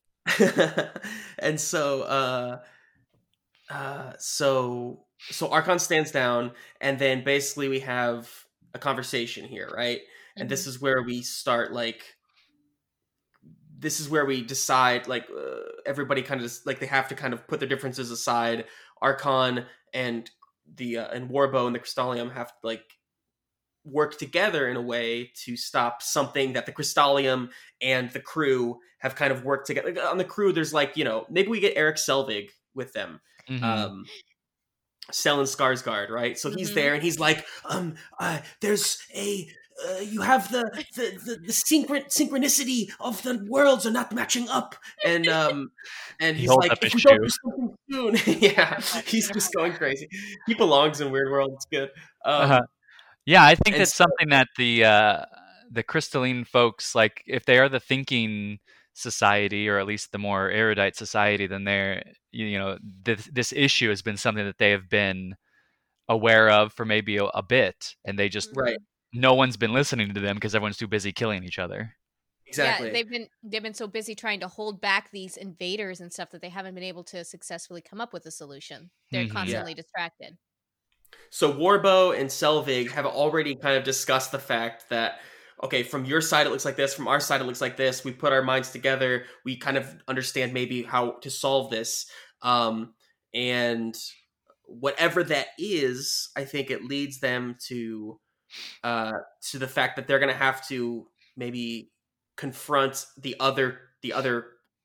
and so uh uh so so Archon stands down, and then basically we have a conversation here, right? And this is where we start like this is where we decide like uh, everybody kind of like they have to kind of put their differences aside. Archon and the uh, and Warbow and the Crystallium have to like work together in a way to stop something that the Crystallium and the crew have kind of worked together. Like, on the crew, there's like, you know, maybe we get Eric Selvig with them. Mhm. Um, Stellan Skarsgård, right? So he's Mhm. there and he's like, um, uh, there's a, uh, you have the, the, the, the synchron- synchronicity of the worlds are not matching up. And, um, and He he's holds like, up if his we don't shoe. do something soon, yeah, he's just going crazy. He belongs in Weird World. It's good. Um, Uh-huh. Yeah, I think and that's so- something that the uh, the crystalline folks, like, if they are the thinking society, or at least the more erudite society, then they're you, you know this this issue has been something that they have been aware of for maybe a, a bit, and they just Right. no one's been listening to them because everyone's too busy killing each other. Exactly. Yeah, they've been they've been so busy trying to hold back these invaders and stuff that they haven't been able to successfully come up with a solution. They're Mhm. constantly distracted. So Warbow and Selvig have already kind of discussed the fact that, okay, from your side it looks like this, from our side it looks like this. We put our minds together. We kind of understand maybe how to solve this. Um, and whatever that is, I think it leads them to uh, to the fact that they're going to have to maybe confront the other the other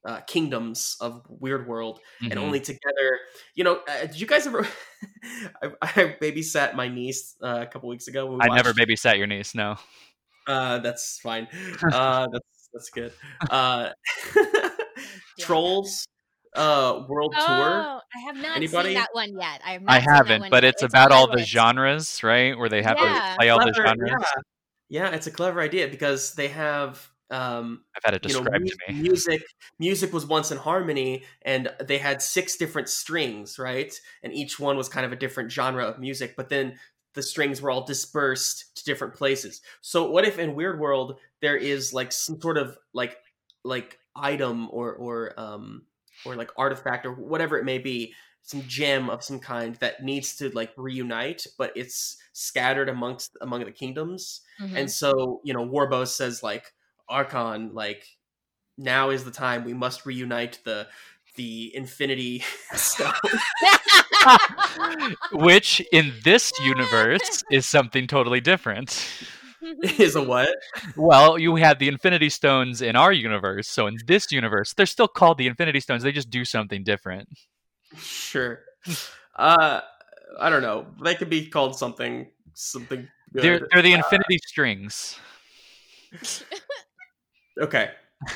uh, kingdoms of Weird World, Mhm. and only together. You know, uh, did you guys ever? I, I babysat my niece uh, a couple weeks ago. When we I watched, never babysat your niece. No. Uh, that's fine. Uh, that's that's good. Uh, Trolls uh, World Tour. Oh, I have not Anybody? seen that one yet. I have not I seen that haven't, one but yet. it's on about my all the list. genres, right? Where they have to Yeah. play all the Clever, genres. yeah. Yeah, it's a clever idea because they have, um, I've had it you know, described mu- to me. music. Music was once in harmony, and they had six different strings, right? And each one was kind of a different genre of music. But then the strings were all dispersed to different places. So, what if in Weird World there is like some sort of like like item or or um or like artifact or whatever it may be, some gem of some kind that needs to like reunite, but it's scattered amongst among the kingdoms. Mhm. And so, you know, Warbo says like, Archon, like, now is the time we must reunite the the Infinity Stone. Which in this universe is something totally different. Is a what? Well, you have the Infinity Stones in our universe, so in this universe, they're still called the Infinity Stones. They just do something different. Sure. Uh, I don't know. They could be called something something good. They're they're the Infinity uh, Strings. Okay.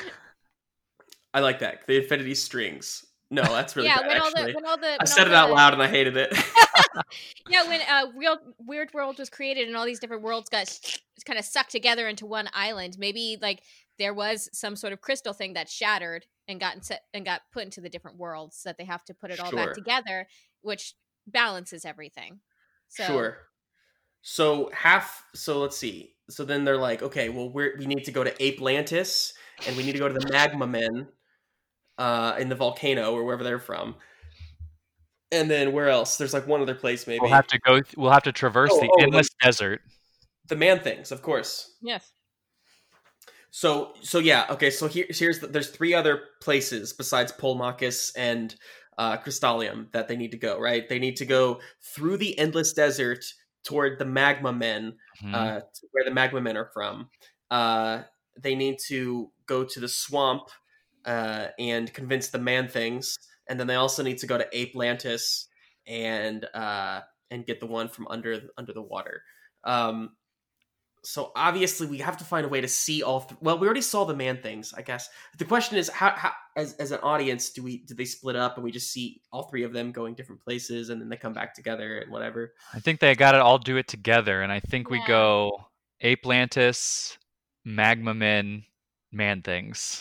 I like that. The Infinity Strings. No, that's really yeah, bad, when all actually. the when all the when I said all it out the- loud and I hated it. Yeah, when uh, Real Weird World was created and all these different worlds got kind of sucked together into one island, maybe like there was some sort of crystal thing that shattered and got set and got put into the different worlds, so that they have to put it all Sure. back together, which balances everything. So, Sure. So half. So let's see. So then they're like, okay, well, we're, we need to go to Apelantis, and we need to go to the Magma Men, uh, in the volcano or wherever they're from. And then where else? There's like one other place maybe. We'll have to go. Th- we'll have to traverse Oh, the oh, endless desert. The Man Things, of course. Yes. So so yeah. Okay. So here, here's the, there's three other places besides Polmakis and uh, Crystallium that they need to go. Right. They need to go through the endless desert toward the Magma Men, Mhm. uh, to where the Magma Men are from. Uh, they need to go to the swamp uh, and convince the Man Things, and then they also need to go to Apelantis and uh, and get the one from under under the water. Um, so obviously we have to find a way to see all. Th- well, we already saw the Man Things, I guess. The question is, how, how as as an audience do we do they split up and we just see all three of them going different places and then they come back together and whatever? I think they got to all do it together, and I think we Yeah. go Apelantis, Magma Men, Man Things.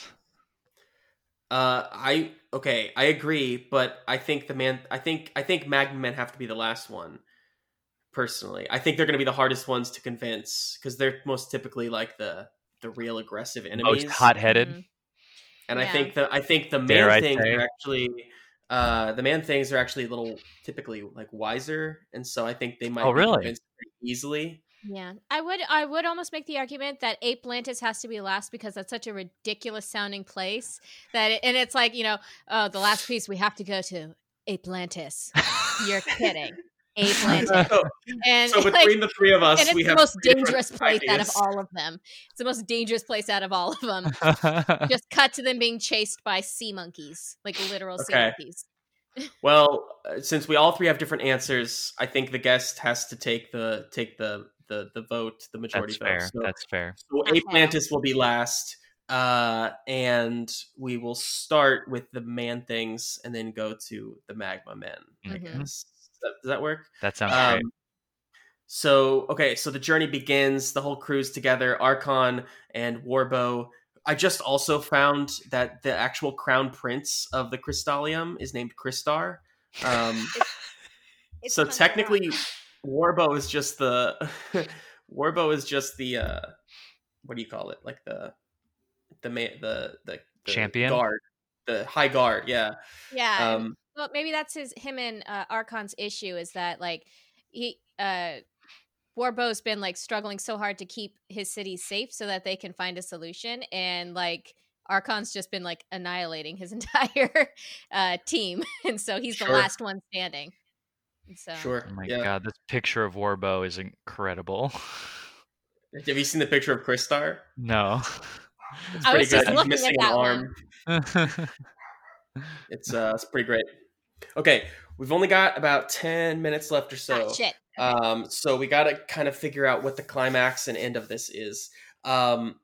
Uh, I okay, I agree, but I think the man, I think I think Magma Men have to be the last one. Personally, I think they're going to be the hardest ones to convince because they're most typically like the the real aggressive enemies, Most hot-headed. Mhm. and I Yeah. think that I think the Dare I Man Things say? are actually uh the Man Things are actually a little typically like wiser, and so I think they might Oh, be really? convinced pretty easily. Yeah, I would I would almost make the argument that Apelantis has to be last because that's such a ridiculous sounding place that it, and it's like, you know, oh, the last piece we have to go to Apelantis. You're kidding. Apelantis. So, And so like, between the three of us, and it's we the have most three different dangerous place out of ideas. all of them. It's the most dangerous place out of all of them. Just cut to them being chased by sea monkeys, like literal sea Okay. monkeys. Well, uh, since we all three have different answers, I think the guest has to take the take the the, the vote, the majority That's vote. fair. So, That's fair. so Okay. Apelantis will be last, uh, and we will start with the Man Things and then go to the Magma Men. I Mhm. guess. Does that, does that work? That sounds Um, great. so okay, so the journey begins. The whole crew's together. Archon and Warbo. I just also found that the actual crown prince of the Crystallium is named Crystar. Um, It's so kind of technically, rough. Warbo is just the Warbo is just the uh, what do you call it? Like the the ma- the the, the Champion? guard, the high guard. Yeah. Yeah. and- Um, well, maybe that's his him and uh, Archon's issue is that like he uh Warbo's been like struggling so hard to keep his city safe so that they can find a solution, and like Archon's just been like annihilating his entire uh team, and so he's the Sure. last one standing. And so sure. Oh my yeah. god, this picture of Warbo is incredible. Have you seen the picture of Crystar? No. It's I pretty was just good. He's looking at missing an that one. arm. It's uh, it's pretty great. Okay, we've only got about ten minutes left or so. Ah, shit. Okay. Um, so we got to kind of figure out what the climax and end of this is. Um,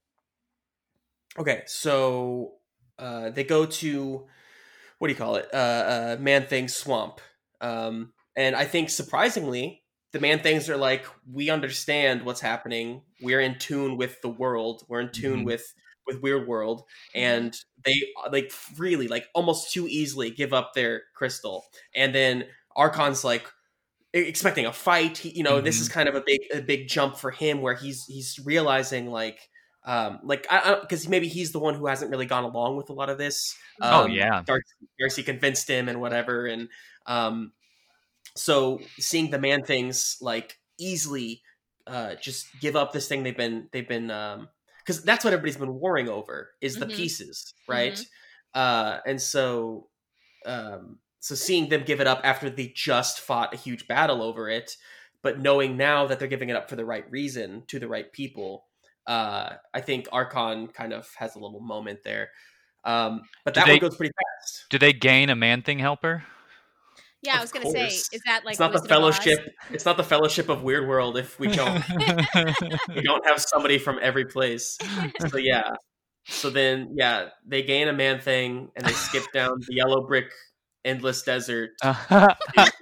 okay, so uh, they go to, what do you call it? Uh, uh, Man-Thing Swamp. Um, and I think surprisingly, the Man-Things are like, we understand what's happening. We're in tune with the world. We're in tune Mhm. with with Weird World, and they like freely, like almost too easily, give up their crystal. And then Archon's like e- expecting a fight. He, you know, this is Mhm. kind of a big a big jump for him, where he's he's realizing like. Um, like, I because maybe he's the one who hasn't really gone along with a lot of this. Um, Oh, yeah. Darcy, Darcy convinced him and whatever, and um, so seeing the Man Things like easily uh, just give up this thing they've been they've been um, because that's what everybody's been warring over is the Mhm. pieces, right? Uh, and so um, so seeing them give it up after they just fought a huge battle over it, but knowing now that they're giving it up for the right reason to the right people, uh, I think Archon kind of has a little moment there. Um, but Do that they- one goes pretty fast. Do they gain a Man-Thing helper? Yeah, I Of was gonna say, course. is that like It's not the Wizard of Oz? fellowship. It's not the fellowship of Weird World if we don't we don't have somebody from every place. So yeah. So then yeah, they gain a Man Thing and they skip down the yellow brick endless desert to,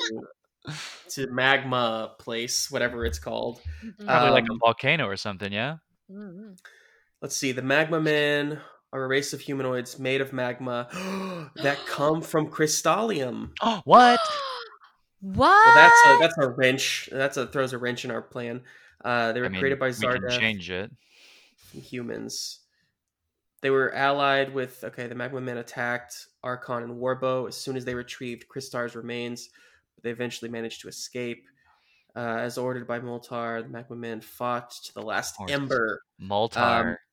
to magma place, whatever it's called. Mhm. Probably like a Um, volcano or something, yeah? Mhm. Let's see. The Magma Men are a race of humanoids made of magma that come from Crystallium. What? What? Well, that's a that's a wrench. That's a throws a wrench in our plan. Uh, they were I mean, created by we can Zardoth change it. from humans. They were allied with okay. The Magma Men attacked Archon and Warbow as soon as they retrieved Crystar's remains. But they eventually managed to escape. Uh, as ordered by Moltar, the Magma Men fought to the last Of course. ember. Moltar. Um,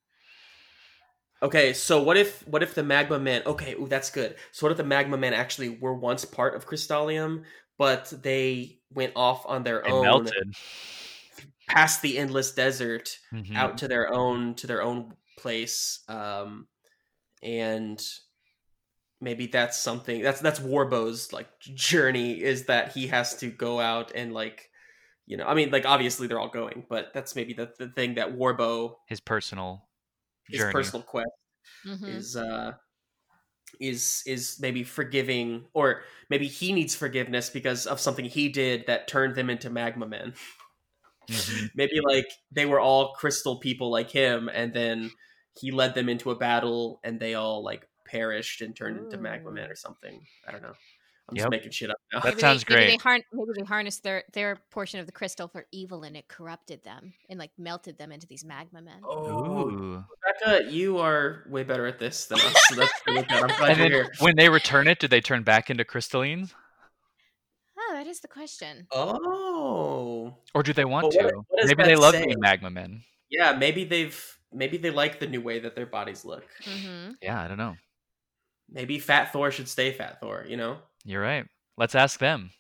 Okay, so what if what if the Magma Men? Okay, ooh, that's good. So what if the Magma Men actually were once part of Crystallium, but they went off on their They own, melted. past the endless desert, Mhm. out to their own to their own place, um, and maybe that's something that's that's Warbow's like journey is that he has to go out and like you know I mean like obviously they're all going, but that's maybe the, the thing that Warbow His personal his journey. personal quest. Mhm. is uh is is maybe forgiving, or maybe he needs forgiveness because of something he did that turned them into Magma Men. Mhm. Maybe like they were all crystal people like him, and then he led them into a battle and they all like perished and turned into Magma Ooh. Men or something. I don't know. I'm Yep. just making shit up now. That Maybe sounds they, maybe great. They harn- maybe they harnessed their, their portion of the crystal for evil, and it corrupted them and like melted them into these magma men. Oh, Ooh. Rebecca, you are way better at this than us. So that's really good. I'm glad And you're then here. when they return it, do they turn back into crystallines? Oh, that is the question. Oh, Or do they want But what- to? what does Maybe that they love say? being magma men. yeah. Maybe they've maybe they like the new way that their bodies look. Mm-hmm. Yeah, I don't know. Maybe Fat Thor should stay Fat Thor. You know. You're right. Let's ask them.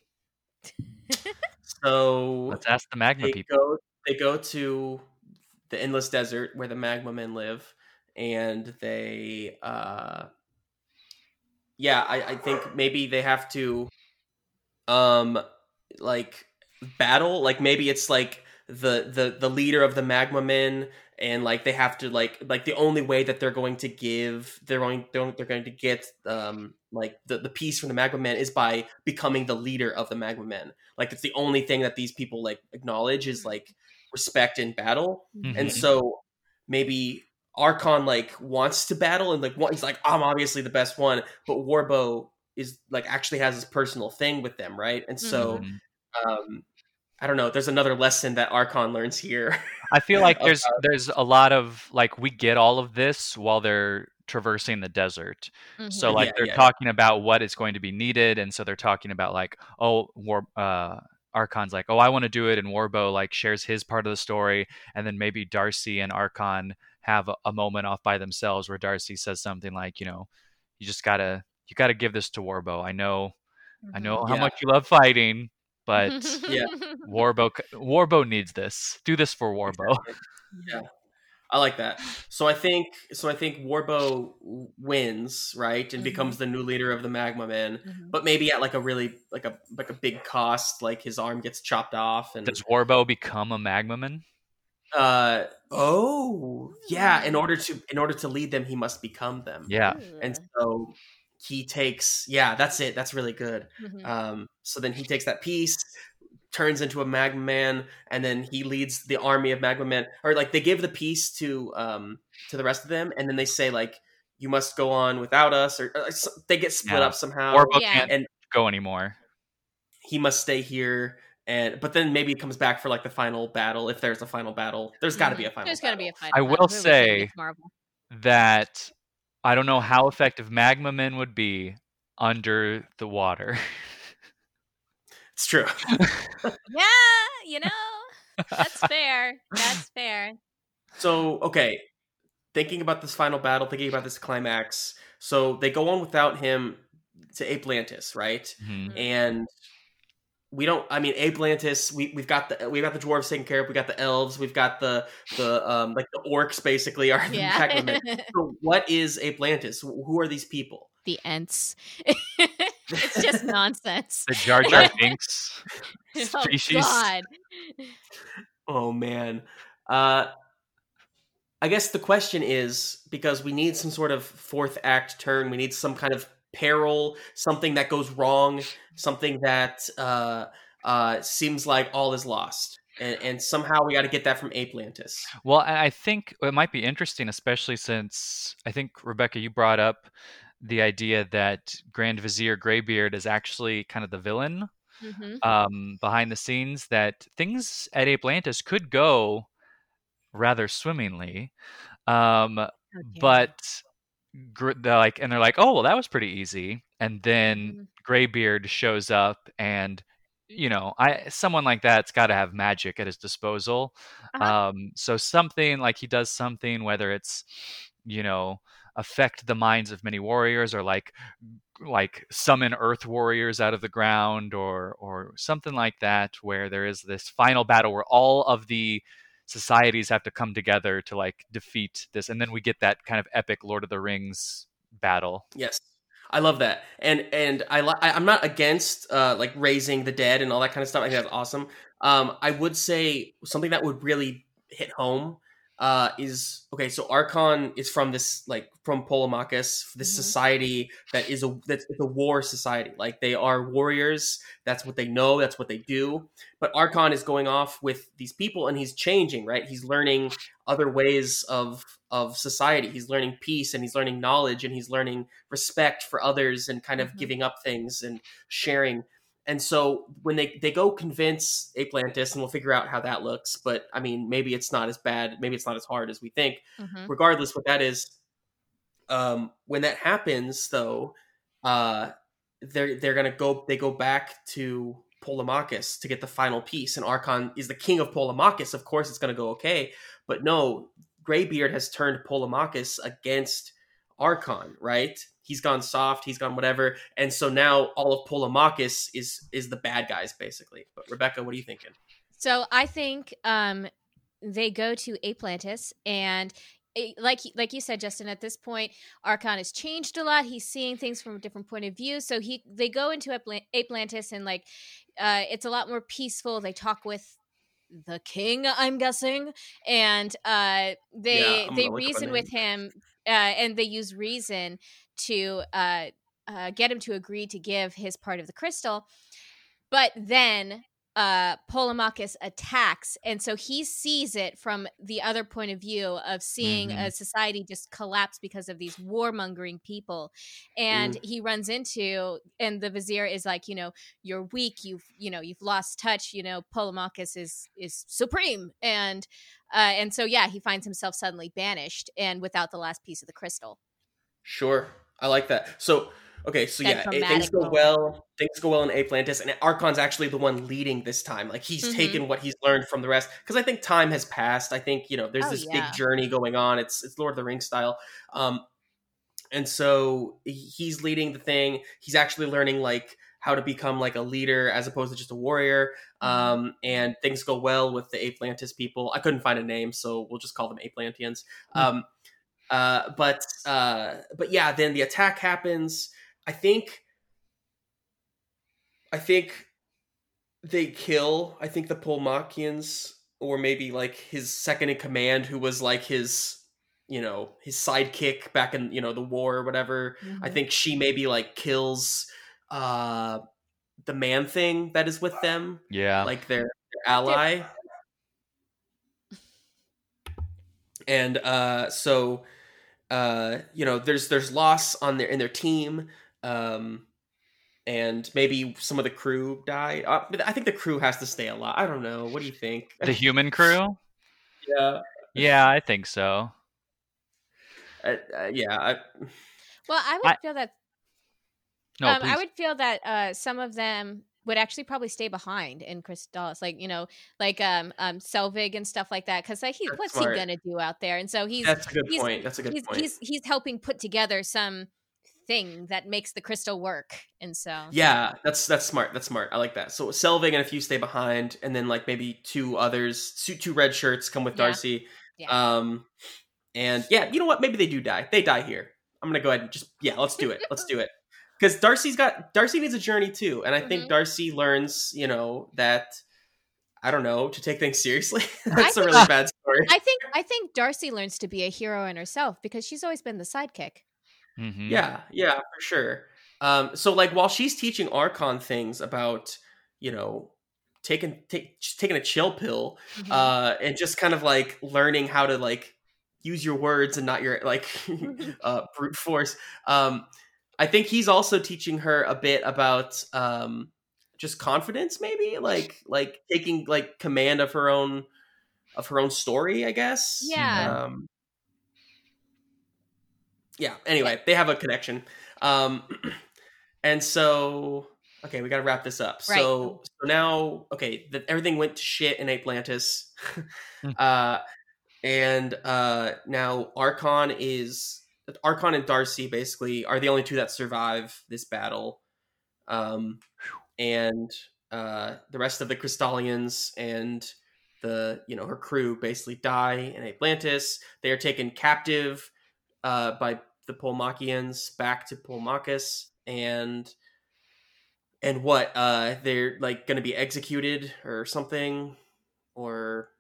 So Let's ask the magma they people. go they go to the endless desert where the magma men live, and they uh yeah I, I think maybe they have to um like battle, like maybe it's like the the the leader of the magma men, and like they have to like like the only way that they're going to give they're going they're, they're going to get um like the, the piece from the magma men is by becoming the leader of the magma men. Like it's the only thing that these people like acknowledge is like respect in battle. And Mhm. so maybe Archon like wants to battle and like what he's like I'm obviously the best one, but Warbow is like actually has his personal thing with them, right? And so Mhm. um I don't know, there's another lesson that Archon learns here. I feel like About- there's there's a lot of like we get all of this while they're traversing the desert. Mm-hmm. So like Yeah, they're yeah. talking about what is going to be needed, and so they're talking about like oh War uh Archon's like oh I want to do it, and Warbow like shares his part of the story, and then maybe Darcy and Archon have a, a moment off by themselves where Darcy says something like you know you just gotta you gotta give this to Warbow. I know I know how Yeah. much you love fighting, but Yeah. Warbow Warbow needs this. Do this for Warbow. Yeah. I like that. So I think so I think Warbo wins, right, and Mhm. becomes the new leader of the Magma Men, Mhm. but maybe at like a really like a like a big cost, like his arm gets chopped off and Does Warbo become a Magmaman? uh oh yeah, in Mm. order to in order to lead them, he must become them. Yeah. And Ooh. so he takes yeah, that's it. That's really good. Mhm. Um so then he takes that piece, turns into a Magma Man, and then he leads the army of Magma Men. Or like they give the piece to um to the rest of them, and then they say like you must go on without us, or, or s- they get split Yeah. up somehow, Warbo Yeah. can't and go anymore. he must stay here. And but then maybe he comes back for like the final battle, if there's a final battle. There's got to be a Mhm. final There's battle. gonna be a final I battle. will Who would think say it's Marvel? that I don't know how effective Magma Men would be under the water. It's true. Yeah, you know, that's fair. That's fair. So okay, thinking about this final battle, thinking about this climax. So they go on without him to Atlantis, right? Mhm. Mhm. And we don't. I mean, Atlantis. We we've got the we got the dwarves taken care of. We got the elves. We've got the the um like the orcs basically are the Yeah. Magma Men. So what is Atlantis? Who are these people? The Ents. It's just nonsense. The Jar Well, Jar that- Binks Oh species. God. Oh man. Uh, I guess the question is because we need some sort of fourth act turn. We need some kind of peril, something that goes wrong, something that uh, uh, seems like all is lost, and, and somehow we got to get that from Atlantis. Well, I I think it might be interesting, especially since I think, Rebecca, you brought up the idea that Grand Vizier Greybeard is actually kind of the villain hmm um, behind the scenes, that things at Atlantis could go rather swimmingly. Um, How dare you. but gr- they're like, and they're like, oh, well, that was pretty easy. And then Mhm. Greybeard shows up, and you know, I someone like that's got to have magic at his disposal. Uh-huh. Um, so something like he does something, whether it's you know affect the minds of many warriors, or like like summon earth warriors out of the ground, or or something like that, where there is this final battle where all of the societies have to come together to like defeat this, and then we get that kind of epic Lord of the Rings battle. Yes, I love that, and and I li- I- I'm not against uh, like raising the dead and all that kind of stuff. I think that's awesome. Um, I would say something that would really hit home uh, is okay. So Archon is from this like from Polemarchus, this Mhm. society that is a that's it's a war society. Like they are warriors. That's what they know. That's what they do. But Archon is going off with these people, and he's changing. Right, he's learning other ways of of society. He's learning peace, and he's learning knowledge, and he's learning respect for others, and kind of Mhm. giving up things and sharing. And so when they, they go convince Atlantis, and we'll figure out how that looks, but I mean, maybe it's not as bad, maybe it's not as hard as we think. Mhm. Regardless, what that is, um, when that happens, though, uh, they're they're gonna go they go back to Polemarchus to get the final piece, and Archon is the king of Polemarchus. Of course, it's gonna go okay, but no, Greybeard has turned Polemarchus against Archon. Right? He's gone soft. He's gone whatever, and so now all of Polemarchus is is the bad guys basically. But Rebecca, what are you thinking? So I think um, they go to Atlantis, and it, like like you said, Justin, at this point, Archon has changed a lot. He's seeing things from a different point of view. So he they go into Atl- Atlantis, and like uh, it's a lot more peaceful. They talk with the king, I'm guessing, and uh, Yeah, they I'm they gonna look up a reason name. with him, uh, and they use reason to uh, uh, get him to agree to give his part of the crystal. But then uh Polemarchus attacks, and so he sees it from the other point of view of seeing Mhm. a society just collapse because of these warmongering people. And Mm. he runs into, and the vizier is like, you know, you're weak, you've you know you've lost touch, you know, Polemarchus is is supreme. And uh and so yeah, he finds himself suddenly banished and without the last piece of the crystal. Sure, I like that. So, okay, so That yeah, eh, things dramatic go moment. well. Things go well in Atlantis, and Archon's actually the one leading this time. Like he's Mhm. taken what he's learned from the rest, because I think time has passed. I think you know there's Oh this yeah. big journey going on. It's it's Lord of the Rings style, um, and so he- he's leading the thing. He's actually learning like how to become like a leader as opposed to just a warrior. Um, and things go well with the Atlantis people. I couldn't find a name, so we'll just call them Atlanteans. Um, uh, but uh, but yeah, then the attack happens. I think I think they kill. I think the Polmakians, or maybe like his second in command, who was like his, you know, his sidekick back in, you know, the war or whatever. Mm-hmm. I think she maybe like kills uh the man thing that is with them. Yeah. Like their, their ally. And uh so uh you know, there's there's loss on their in their team. Um and maybe some of the crew die. Uh, I think the crew has to stay alive. I don't know. What do you think? The human crew? Yeah. Yeah, I think so. Uh, uh, yeah. I, well, I would I, feel that. No, um, please. I would feel that uh, some of them would actually probably stay behind in Crystallis, like you know, like um, um, Selvig and stuff like that. Because like, he, what's smart. he gonna do out there? And so he's that's a good he's, point. That's a good he's, point. He's he's helping put together some thing that makes the crystal work. And so yeah, that's that's smart. That's smart. I like that. So Selvig and a few stay behind, and then like maybe two others, two, two red shirts come with Yeah. Darcy. Yeah. Um, and yeah, you know what? Maybe they do die. They die here. I'm gonna go ahead and just yeah, let's do it. Let's do it. Because Darcy's got Darcy needs a journey too, and I think Mhm. Darcy learns, you know, that I don't know, to take things seriously. That's I a think- really bad story. I think I think Darcy learns to be a hero in herself because she's always been the sidekick. Mm-hmm. Yeah, yeah, for sure. Um, so like while she's teaching Archon things about, you know, taking take, just taking a chill pill, Mhm. uh, and just kind of like learning how to like use your words and not your like uh, brute force. Um, I think he's also teaching her a bit about um, just confidence, maybe like like taking like command of her own of her own story, I guess. Yeah. Um, yeah. Anyway, they have a connection. Um, and so, okay, we got to wrap this up. Right. So, so now, okay, that everything went to shit in Atlantis. Hmm. uh, and uh, now Archon is Archon and Darcy basically are the only two that survive this battle. Um, and uh, the rest of the Crystallians and the, you know, her crew basically die in Atlantis. They are taken captive uh, by the Polmakians back to Polmachus, and and what uh, they're like going to be executed or something, or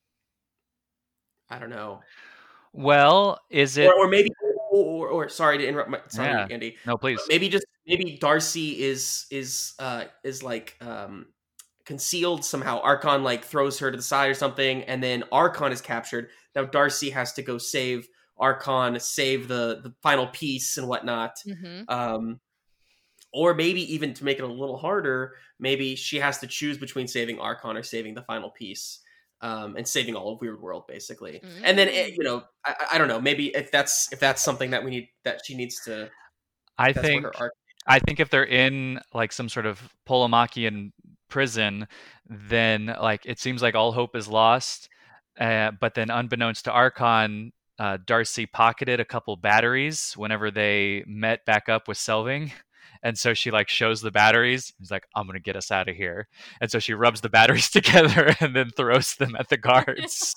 I don't know. Well, is it? Or, or maybe, or, or, or sorry to interrupt. My, sorry, Yeah. Andy. No, please. But maybe just maybe Darcy is is uh, is like um, concealed somehow. Archon like throws her to the side or something, and then Archon is captured. Now Darcy has to go save Archon, save the the final piece and whatnot. Mhm. Um, or maybe even to make it a little harder, maybe she has to choose between saving Archon or saving the final piece. Um, and saving all of Weird World, basically, mm. and then it, you know, I, I don't know. Maybe if that's if that's something that we need, that she needs to. I think. I think if they're in like some sort of Polomachian prison, then like it seems like all hope is lost. Uh, but then, unbeknownst to Archon, uh, Darcy pocketed a couple batteries whenever they met back up with Selvig. And so she like shows the batteries. He's like, I'm going to get us out of here. And so she rubs the batteries together and then throws them at the guards.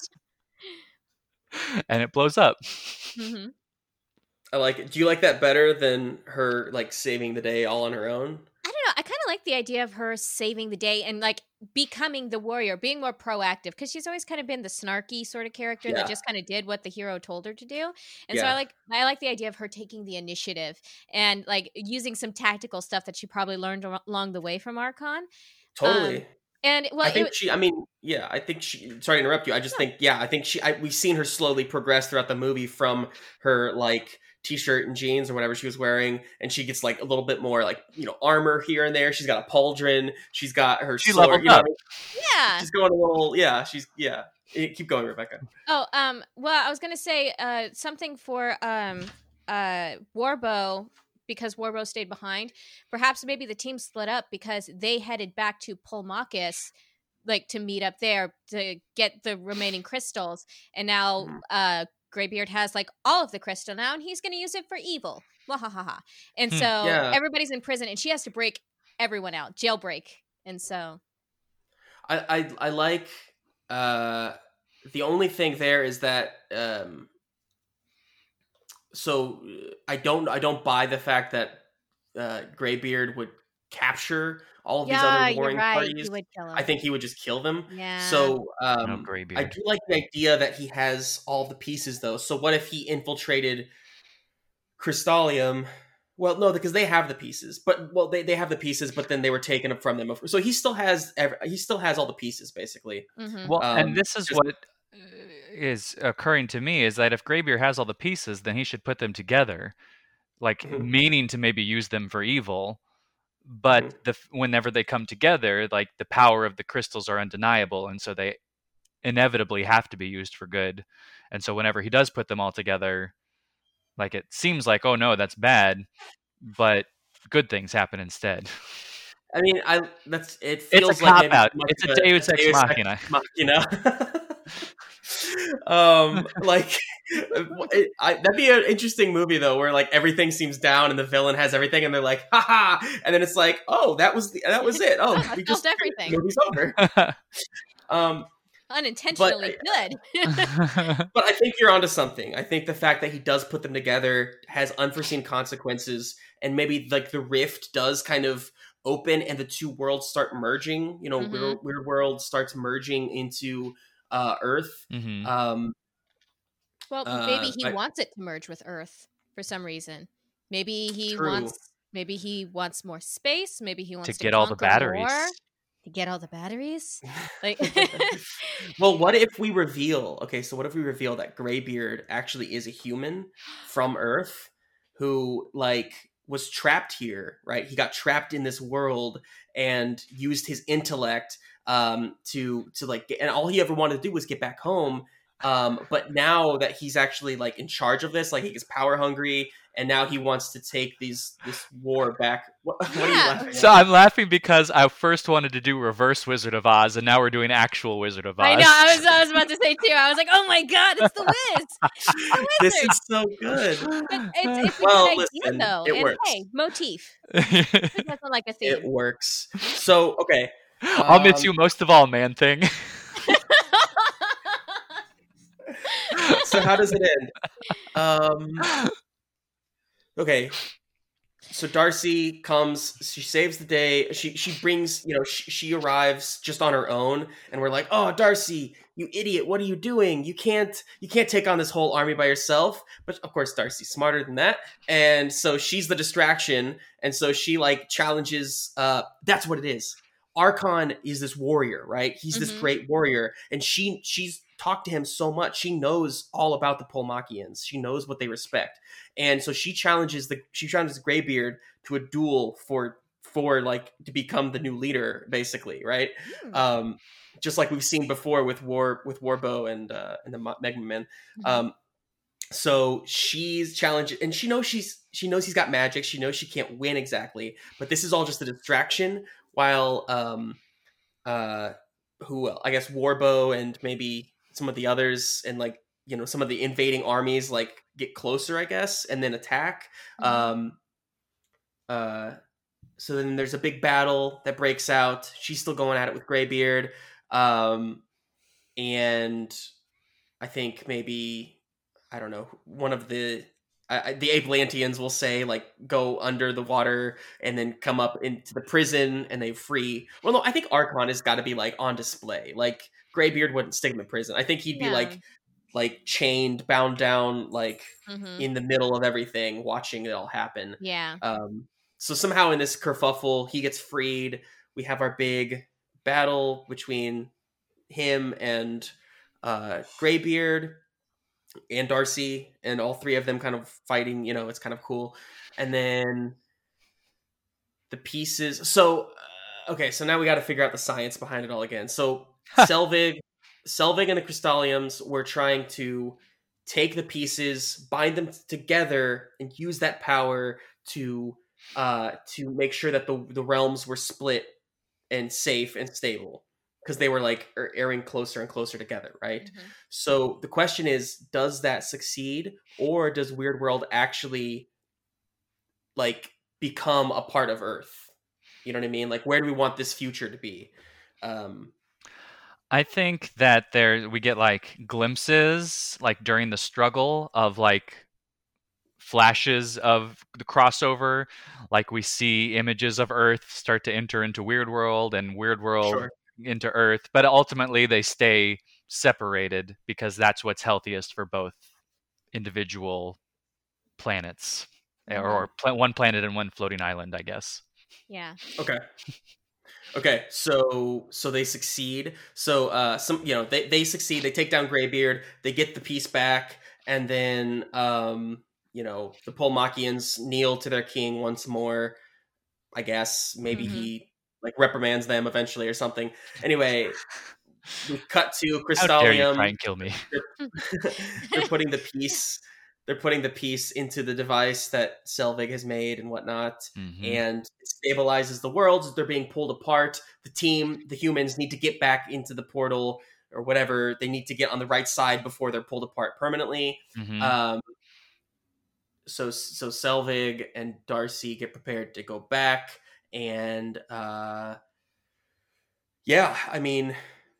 And it blows up. Mm-hmm. I like it. Do you like that better than her like saving the day all on her own? I don't know. I kind of like the idea of her saving the day and like becoming the warrior, being more proactive, because she's always kind of been the snarky sort of character yeah. that just kind of did what the hero told her to do. And yeah. so I like I like the idea of her taking the initiative and like using some tactical stuff that she probably learned along the way from Archon. Totally. Um, and well, I think it, she. I mean, yeah. I think she. Sorry to interrupt you. I just no. think, yeah. I think she. I, we've seen her slowly progress throughout the movie from her like t-shirt and jeans or whatever she was wearing, and she gets like a little bit more like, you know, armor here and there. She's got a pauldron. She's got her she sword. Leveled you know up. I mean? Yeah. She's going a little. Yeah. She's yeah. Keep going, Rebecca. Oh, um. Well, I was gonna say uh something for um uh Warbow. Because Warbow stayed behind. Perhaps maybe the team split up because they headed back to Polmachus, like to meet up there to get the remaining crystals. And now uh, Greybeard has like all of the crystal now, and he's going to use it for evil. Wahahaha. And so yeah. everybody's in prison, and she has to break everyone out, jailbreak. And so I I, I like uh, the only thing there is that um, so I don't I don't buy the fact that uh, Greybeard would capture all of these yeah, other you're warring right. parties. He would kill him. I think he would just kill them. Yeah. So No um, I Greybeard. do like the idea that he has all the pieces, though. So what if he infiltrated Crystallium? Well, no, because they have the pieces, but well, they, they have the pieces, but then they were taken from them. So he still has every, he still has all the pieces, basically. Mhm. Well, Um, and this is just- what uh, is occurring to me is that if Greybeard has all the pieces, then he should put them together, like Mhm. meaning to maybe use them for evil. But Mhm. the whenever they come together, like the power of the crystals are undeniable, and so they inevitably have to be used for good. And so whenever he does put them all together, like it seems like, oh no, that's bad, but good things happen instead. I mean, I that's it It's a feels like maybe cop-out. too much It's a of Deus Ex Deus Machina. Machina. um, like it, I, that'd be an interesting movie though, where like everything seems down and the villain has everything, and they're like, "Ha ha!" And then it's like, "Oh, that was the, that was it. Oh, I we felt just everything. The movie's over." Um, Unintentionally good. but I think you're onto something. I think the fact that he does put them together has unforeseen consequences, and maybe like the rift does kind of open and the two worlds start merging. You know, Mhm. weird, weird world starts merging into uh, Earth. Mhm. Um, Well, Uh, maybe he I- wants it to merge with Earth for some reason. Maybe he True. wants. Maybe he wants more space. Maybe he wants To to, get all the conquer batteries. more. To get all the batteries. Like, well, what if we reveal? Okay, so what if we reveal that Greybeard actually is a human from Earth who like was trapped here, right? He got trapped in this world and used his intellect um, to to like, get, and all he ever wanted to do was get back home. Um, but now that he's actually like in charge of this, like he gets power hungry, and now he wants to take these this war back. What, what are you Yeah. laughing at? So I'm laughing because I first wanted to do reverse Wizard of Oz, and now we're doing actual Wizard of Oz. I know. I was. I was about to say too. I was like, "Oh my god, it's the Wiz!" The This wizard. is so good. But it's, it's a Well, good listen, idea though. it and works. hey, motif. It doesn't like a theme. It works. So okay, I'll miss Um, you most of all, man thing. so how does it end? Um, okay, so Darcy comes, she saves the day. She she brings, you know, she, she arrives just on her own, and we're like, "Oh, Darcy, you idiot! What are you doing? You can't you can't take on this whole army by yourself." But of course, Darcy's smarter than that, and so she's the distraction, and so she like challenges. Uh, that's what it is. Archon is this warrior, right? He's this Mhm. great warrior, and she she's talked to him so much. She knows all about the Polmachians. She knows what they respect, and so she challenges the she challenges Greybeard to a duel for for like to become the new leader, basically, right? Hmm. Um, just like we've seen before with War with Warbow and uh, and the Mega Men. Mhm. Um, so she's challenged, and she knows she's she knows he's got magic. She knows she can't win exactly, but this is all just a distraction. While um, uh, who I guess Warbow and maybe some of the others, and like you know some of the invading armies like get closer, I guess, and then attack. Mhm. Um, uh, so then there's a big battle that breaks out. She's still going at it with Greybeard, um, and I think maybe I don't know one of the I, I- the Atlanteans will say like go under the water and then come up into the prison and they free. Well, no, I think Archon has got to be like on display. Like Greybeard wouldn't stick him in prison. I think he'd be Yeah. like like chained, bound down, like Mhm. in the middle of everything, watching it all happen. Yeah. Um, so somehow in this kerfuffle, he gets freed. We have our big battle between him and uh, Greybeard and Darcy, and all three of them kind of fighting. You know, it's kind of cool. And then the pieces. So uh, okay, so now we got to figure out the science behind it all again. So Selvig, Selvig and the Crystalliums were trying to take the pieces, bind them together, and use that power to uh, to make sure that the the realms were split and safe and stable, because they were like er- airing closer and closer together, right? Mhm. So the question is, does that succeed, or does Weird World actually like become a part of Earth? You know what I mean? Like, where do we want this future to be? Um, I think that there we get like glimpses, like during the struggle, of like flashes of the crossover. Like we see images of Earth start to enter into Weird World, and Weird World Sure. into Earth, but ultimately they stay separated because that's what's healthiest for both individual planets, Mhm. or, or pla- one planet and one floating island, I guess. Yeah. Okay. Okay, so so they succeed. So uh, some you know they, they succeed. They take down Greybeard. They get the peace back, and then um, you know the Polmakians kneel to their king once more. I guess maybe Mhm. he like reprimands them eventually or something. Anyway, we cut to How dare you Crystallium. try and kill me? They're putting the piece. They're putting the piece into the device that Selvig has made and whatnot, Mhm. and it stabilizes the worlds. They're being pulled apart. The team, the humans, need to get back into the portal or whatever. They need to get on the right side before they're pulled apart permanently. Mhm. Um, so, so Selvig and Darcy get prepared to go back, and uh, yeah, I mean,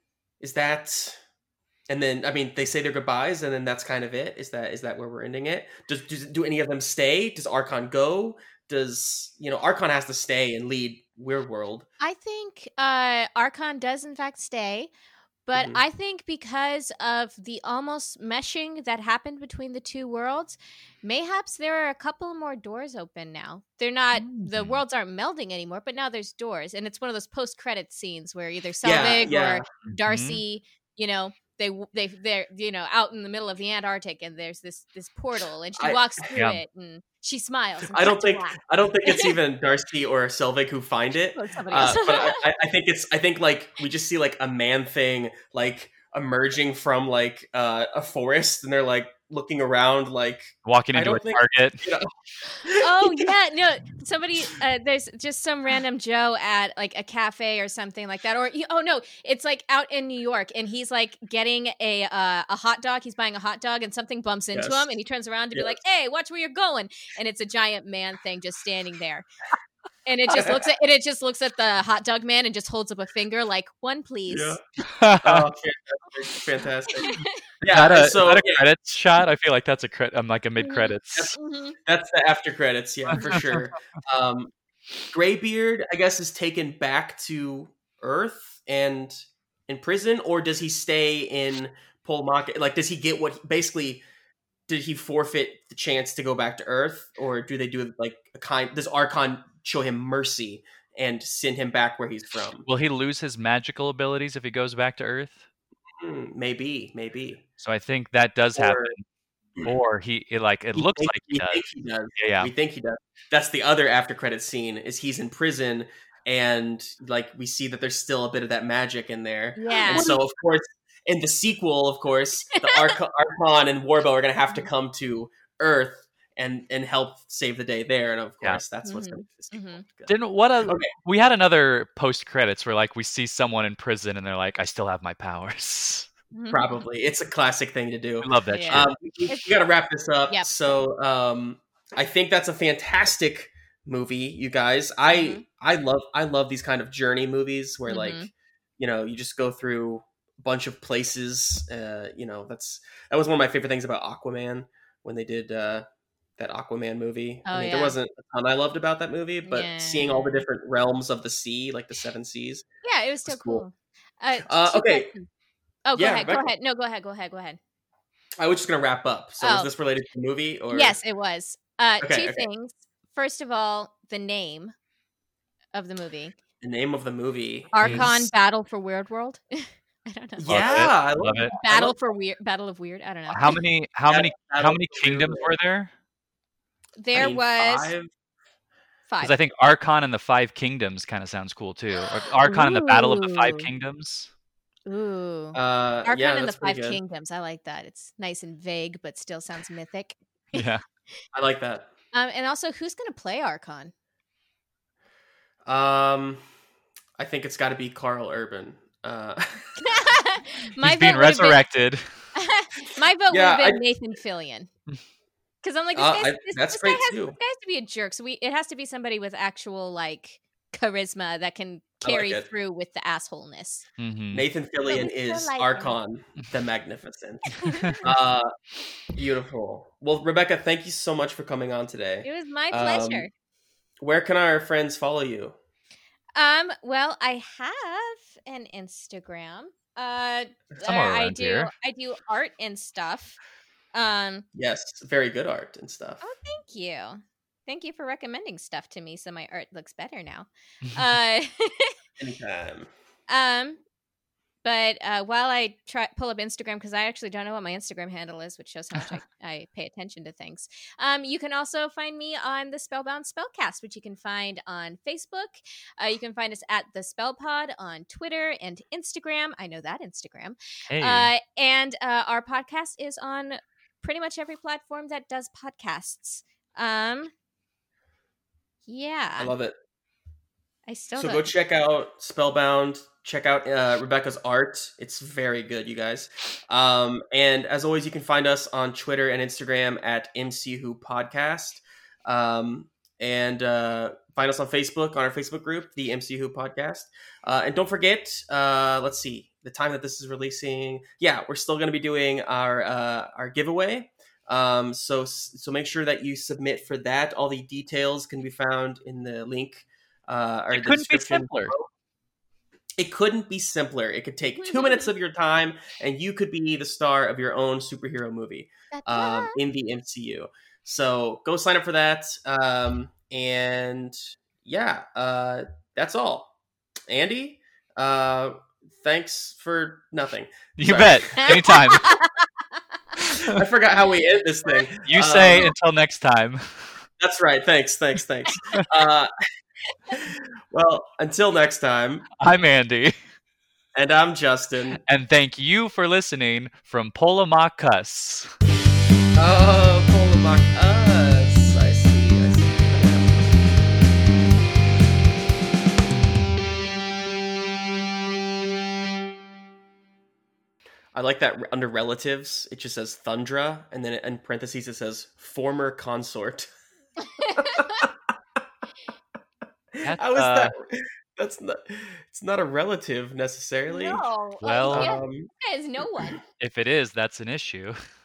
is that? And then, I mean, they say their goodbyes, and then that's kind of it. Is that is that where we're ending it? Does, does do any of them stay? Does Archon go? Does you know Archon has to stay and lead Weird World? I think uh, Archon does in fact stay, but Mhm. I think because of the almost meshing that happened between the two worlds, mayhaps there are a couple more doors open now. They're not the Mm. worlds aren't melding anymore, but now there's doors, and it's one of those post-credit scenes where either Yeah, Selvig yeah. or Mhm. Darcy, you know, they they they're you know out in the middle of the Antarctic, and there's this this portal, and she I- walks through Yeah. it, and she smiles. And I don't cut to think black. I don't think it's even Darcy or Selvig who find it. Oh, somebody Uh, else. but I, I- I think it's I think like we just see like a man thing like emerging from like uh, a forest, and they're like looking around like Walking I into a don't think- Target. you know. Oh yeah, no. Somebody, uh, there's just some random Joe at like a cafe or something like that, or oh no, it's like out in New York, and he's like getting a uh, a hot dog. He's buying a hot dog, and something bumps into Yes. him, and he turns around to be Yes. like, "Hey, watch where you're going!" And it's a giant man thing just standing there, and it just looks at and it just looks at the hot dog man and just holds up a finger like, "One, please." Yeah. Is Oh, fantastic! Fantastic. Yeah. that a, so is that a yeah, credits shot? I feel like that's a credit. I'm like a mid credits. Mhm. that's the after credits. Yeah, for sure. Um, Greybeard, I guess, is taken back to Earth and in prison, or does he stay in Polmaka? Like, does he get what basically? Did he forfeit the chance to go back to Earth, or do they do like a kind? Does Archon show him mercy and send him back where he's from? Will he lose his magical abilities if he goes back to Earth? Hmm, maybe, maybe. So I think that does Or- happen. Or he it, like it We looks think- like he we does. think he does. Yeah, yeah. We think he does. That's the other after credit scene. Is he's in prison, and like we see that there's still a bit of that magic in there. Yeah. And so, of course, in the sequel, of course, the Arch- Archon and Warbow are going to have to come to Earth and and help save the day there. And of Yeah. course, that's what's Mhm. going to be the sequel. Mhm. Good. Didn't what a Okay. we had another post credits where like we see someone in prison and they're like, I still have my powers. Mhm. Probably, it's a classic thing to do. I love that Yeah. Um, we, we got to wrap this up. Yep. So, um, I think that's a fantastic movie, you guys. I Mhm. I love I love these kind of journey movies where like Mhm. you know you just go through a bunch of places. Uh, you know that's that was one of my favorite things about Aquaman when they did uh, that Aquaman movie. Oh, I mean, yeah. there wasn't a ton I loved about that movie, but Yeah. seeing all the different realms of the sea, like the seven seas. Yeah, it was still It's cool. cool. Uh, Uh, two okay. questions. Oh, go Yeah, ahead. Go Rebecca. ahead. No, go ahead. Go ahead. Go ahead. I was just gonna wrap up. So, is Oh. this related to the movie or Yes, it was. Uh, Okay, two okay. things. First of all, the name of the movie, the name of the movie? Archon is- Battle for Weird World. I don't know. Love Yeah, it. I Love love it. Battle love- for Weird. Battle of Weird. I don't know. How many how many Battle how many of the Weird kingdoms World. were there? There I mean, was five. five. Because I think Archon and the Five Kingdoms kind of sounds cool too. Or Archon and the Battle of the Five Ooh. Kingdoms. Ooh. Uh, Archon yeah, and the that's pretty Five good. Kingdoms. I like that. It's nice and vague, but still sounds mythic. Yeah. I like that. Um, and also, who's going to play Archon? Um, I think it's got to be Carl Urban. Uh, My He's vote being would've been- resurrected. My vote Yeah, would have been I- Nathan Fillion. Because I'm like, this, Uh, guy's, I- this, that's this great, guy has, too. this guy has to be a jerk. So we, it has to be somebody with actual like charisma that can I like carry it. through with the assholeness. Mhm. Nathan Fillion we still is like him. Archon the Magnificent. uh, beautiful. Well, Rebecca, thank you so much for coming on today. It was my Um, pleasure. Where can our friends follow you? Um, well, I have an Instagram. Uh, Somewhere I around do here. I do art and stuff. Um, Yes, very good art and stuff. oh, thank you. Thank you for recommending stuff to me so my art looks better now. Uh, Anytime. um, but uh, while I try pull up Instagram, because I actually don't know what my Instagram handle is, which shows how much I, I pay attention to things. Um, you can also find me on the Spellbound Spellcast, which you can find on Facebook. Uh, you can find us at the Spellpod on Twitter and Instagram. I know that Instagram. Hey. Uh, and uh, our podcast is on pretty much every platform that does podcasts. Um, yeah, I love it. I still So don't. go check out Spellbound. Check out uh, Rebecca's art. It's very good, you guys. Um, and as always, you can find us on Twitter and Instagram at M C Who Podcast. Um, and uh, find us on Facebook, on our Facebook group, the M C Who Podcast. Uh, and don't forget, uh, let's see, the time that this is releasing. Yeah, we're still going to be doing our uh, our giveaway. Um, so so make sure that you submit for that. All the details can be found in the link. Uh, or It the couldn't be description simpler. below. It couldn't be simpler. It could take two minutes of your time, and you could be the star of your own superhero movie um, in the M C U. So go sign up for that. Um, and yeah, uh, that's all. Andy, uh, thanks for nothing. You Sorry. bet. Anytime. I forgot how we end this thing. You say Um, until next time. That's right. Thanks, thanks, thanks. uh, well, until next time. I'm Andy. And I'm Justin. And thank you for listening from Polemarchus. Oh, Polemarchus. I see, I see. I like that under relatives, it just says Thundra, and then in parentheses it says former consort. That's, How is uh, that? That's not. It's not a relative necessarily. No. Well, uh, yeah, Um, that is no one. If it is, that's an issue.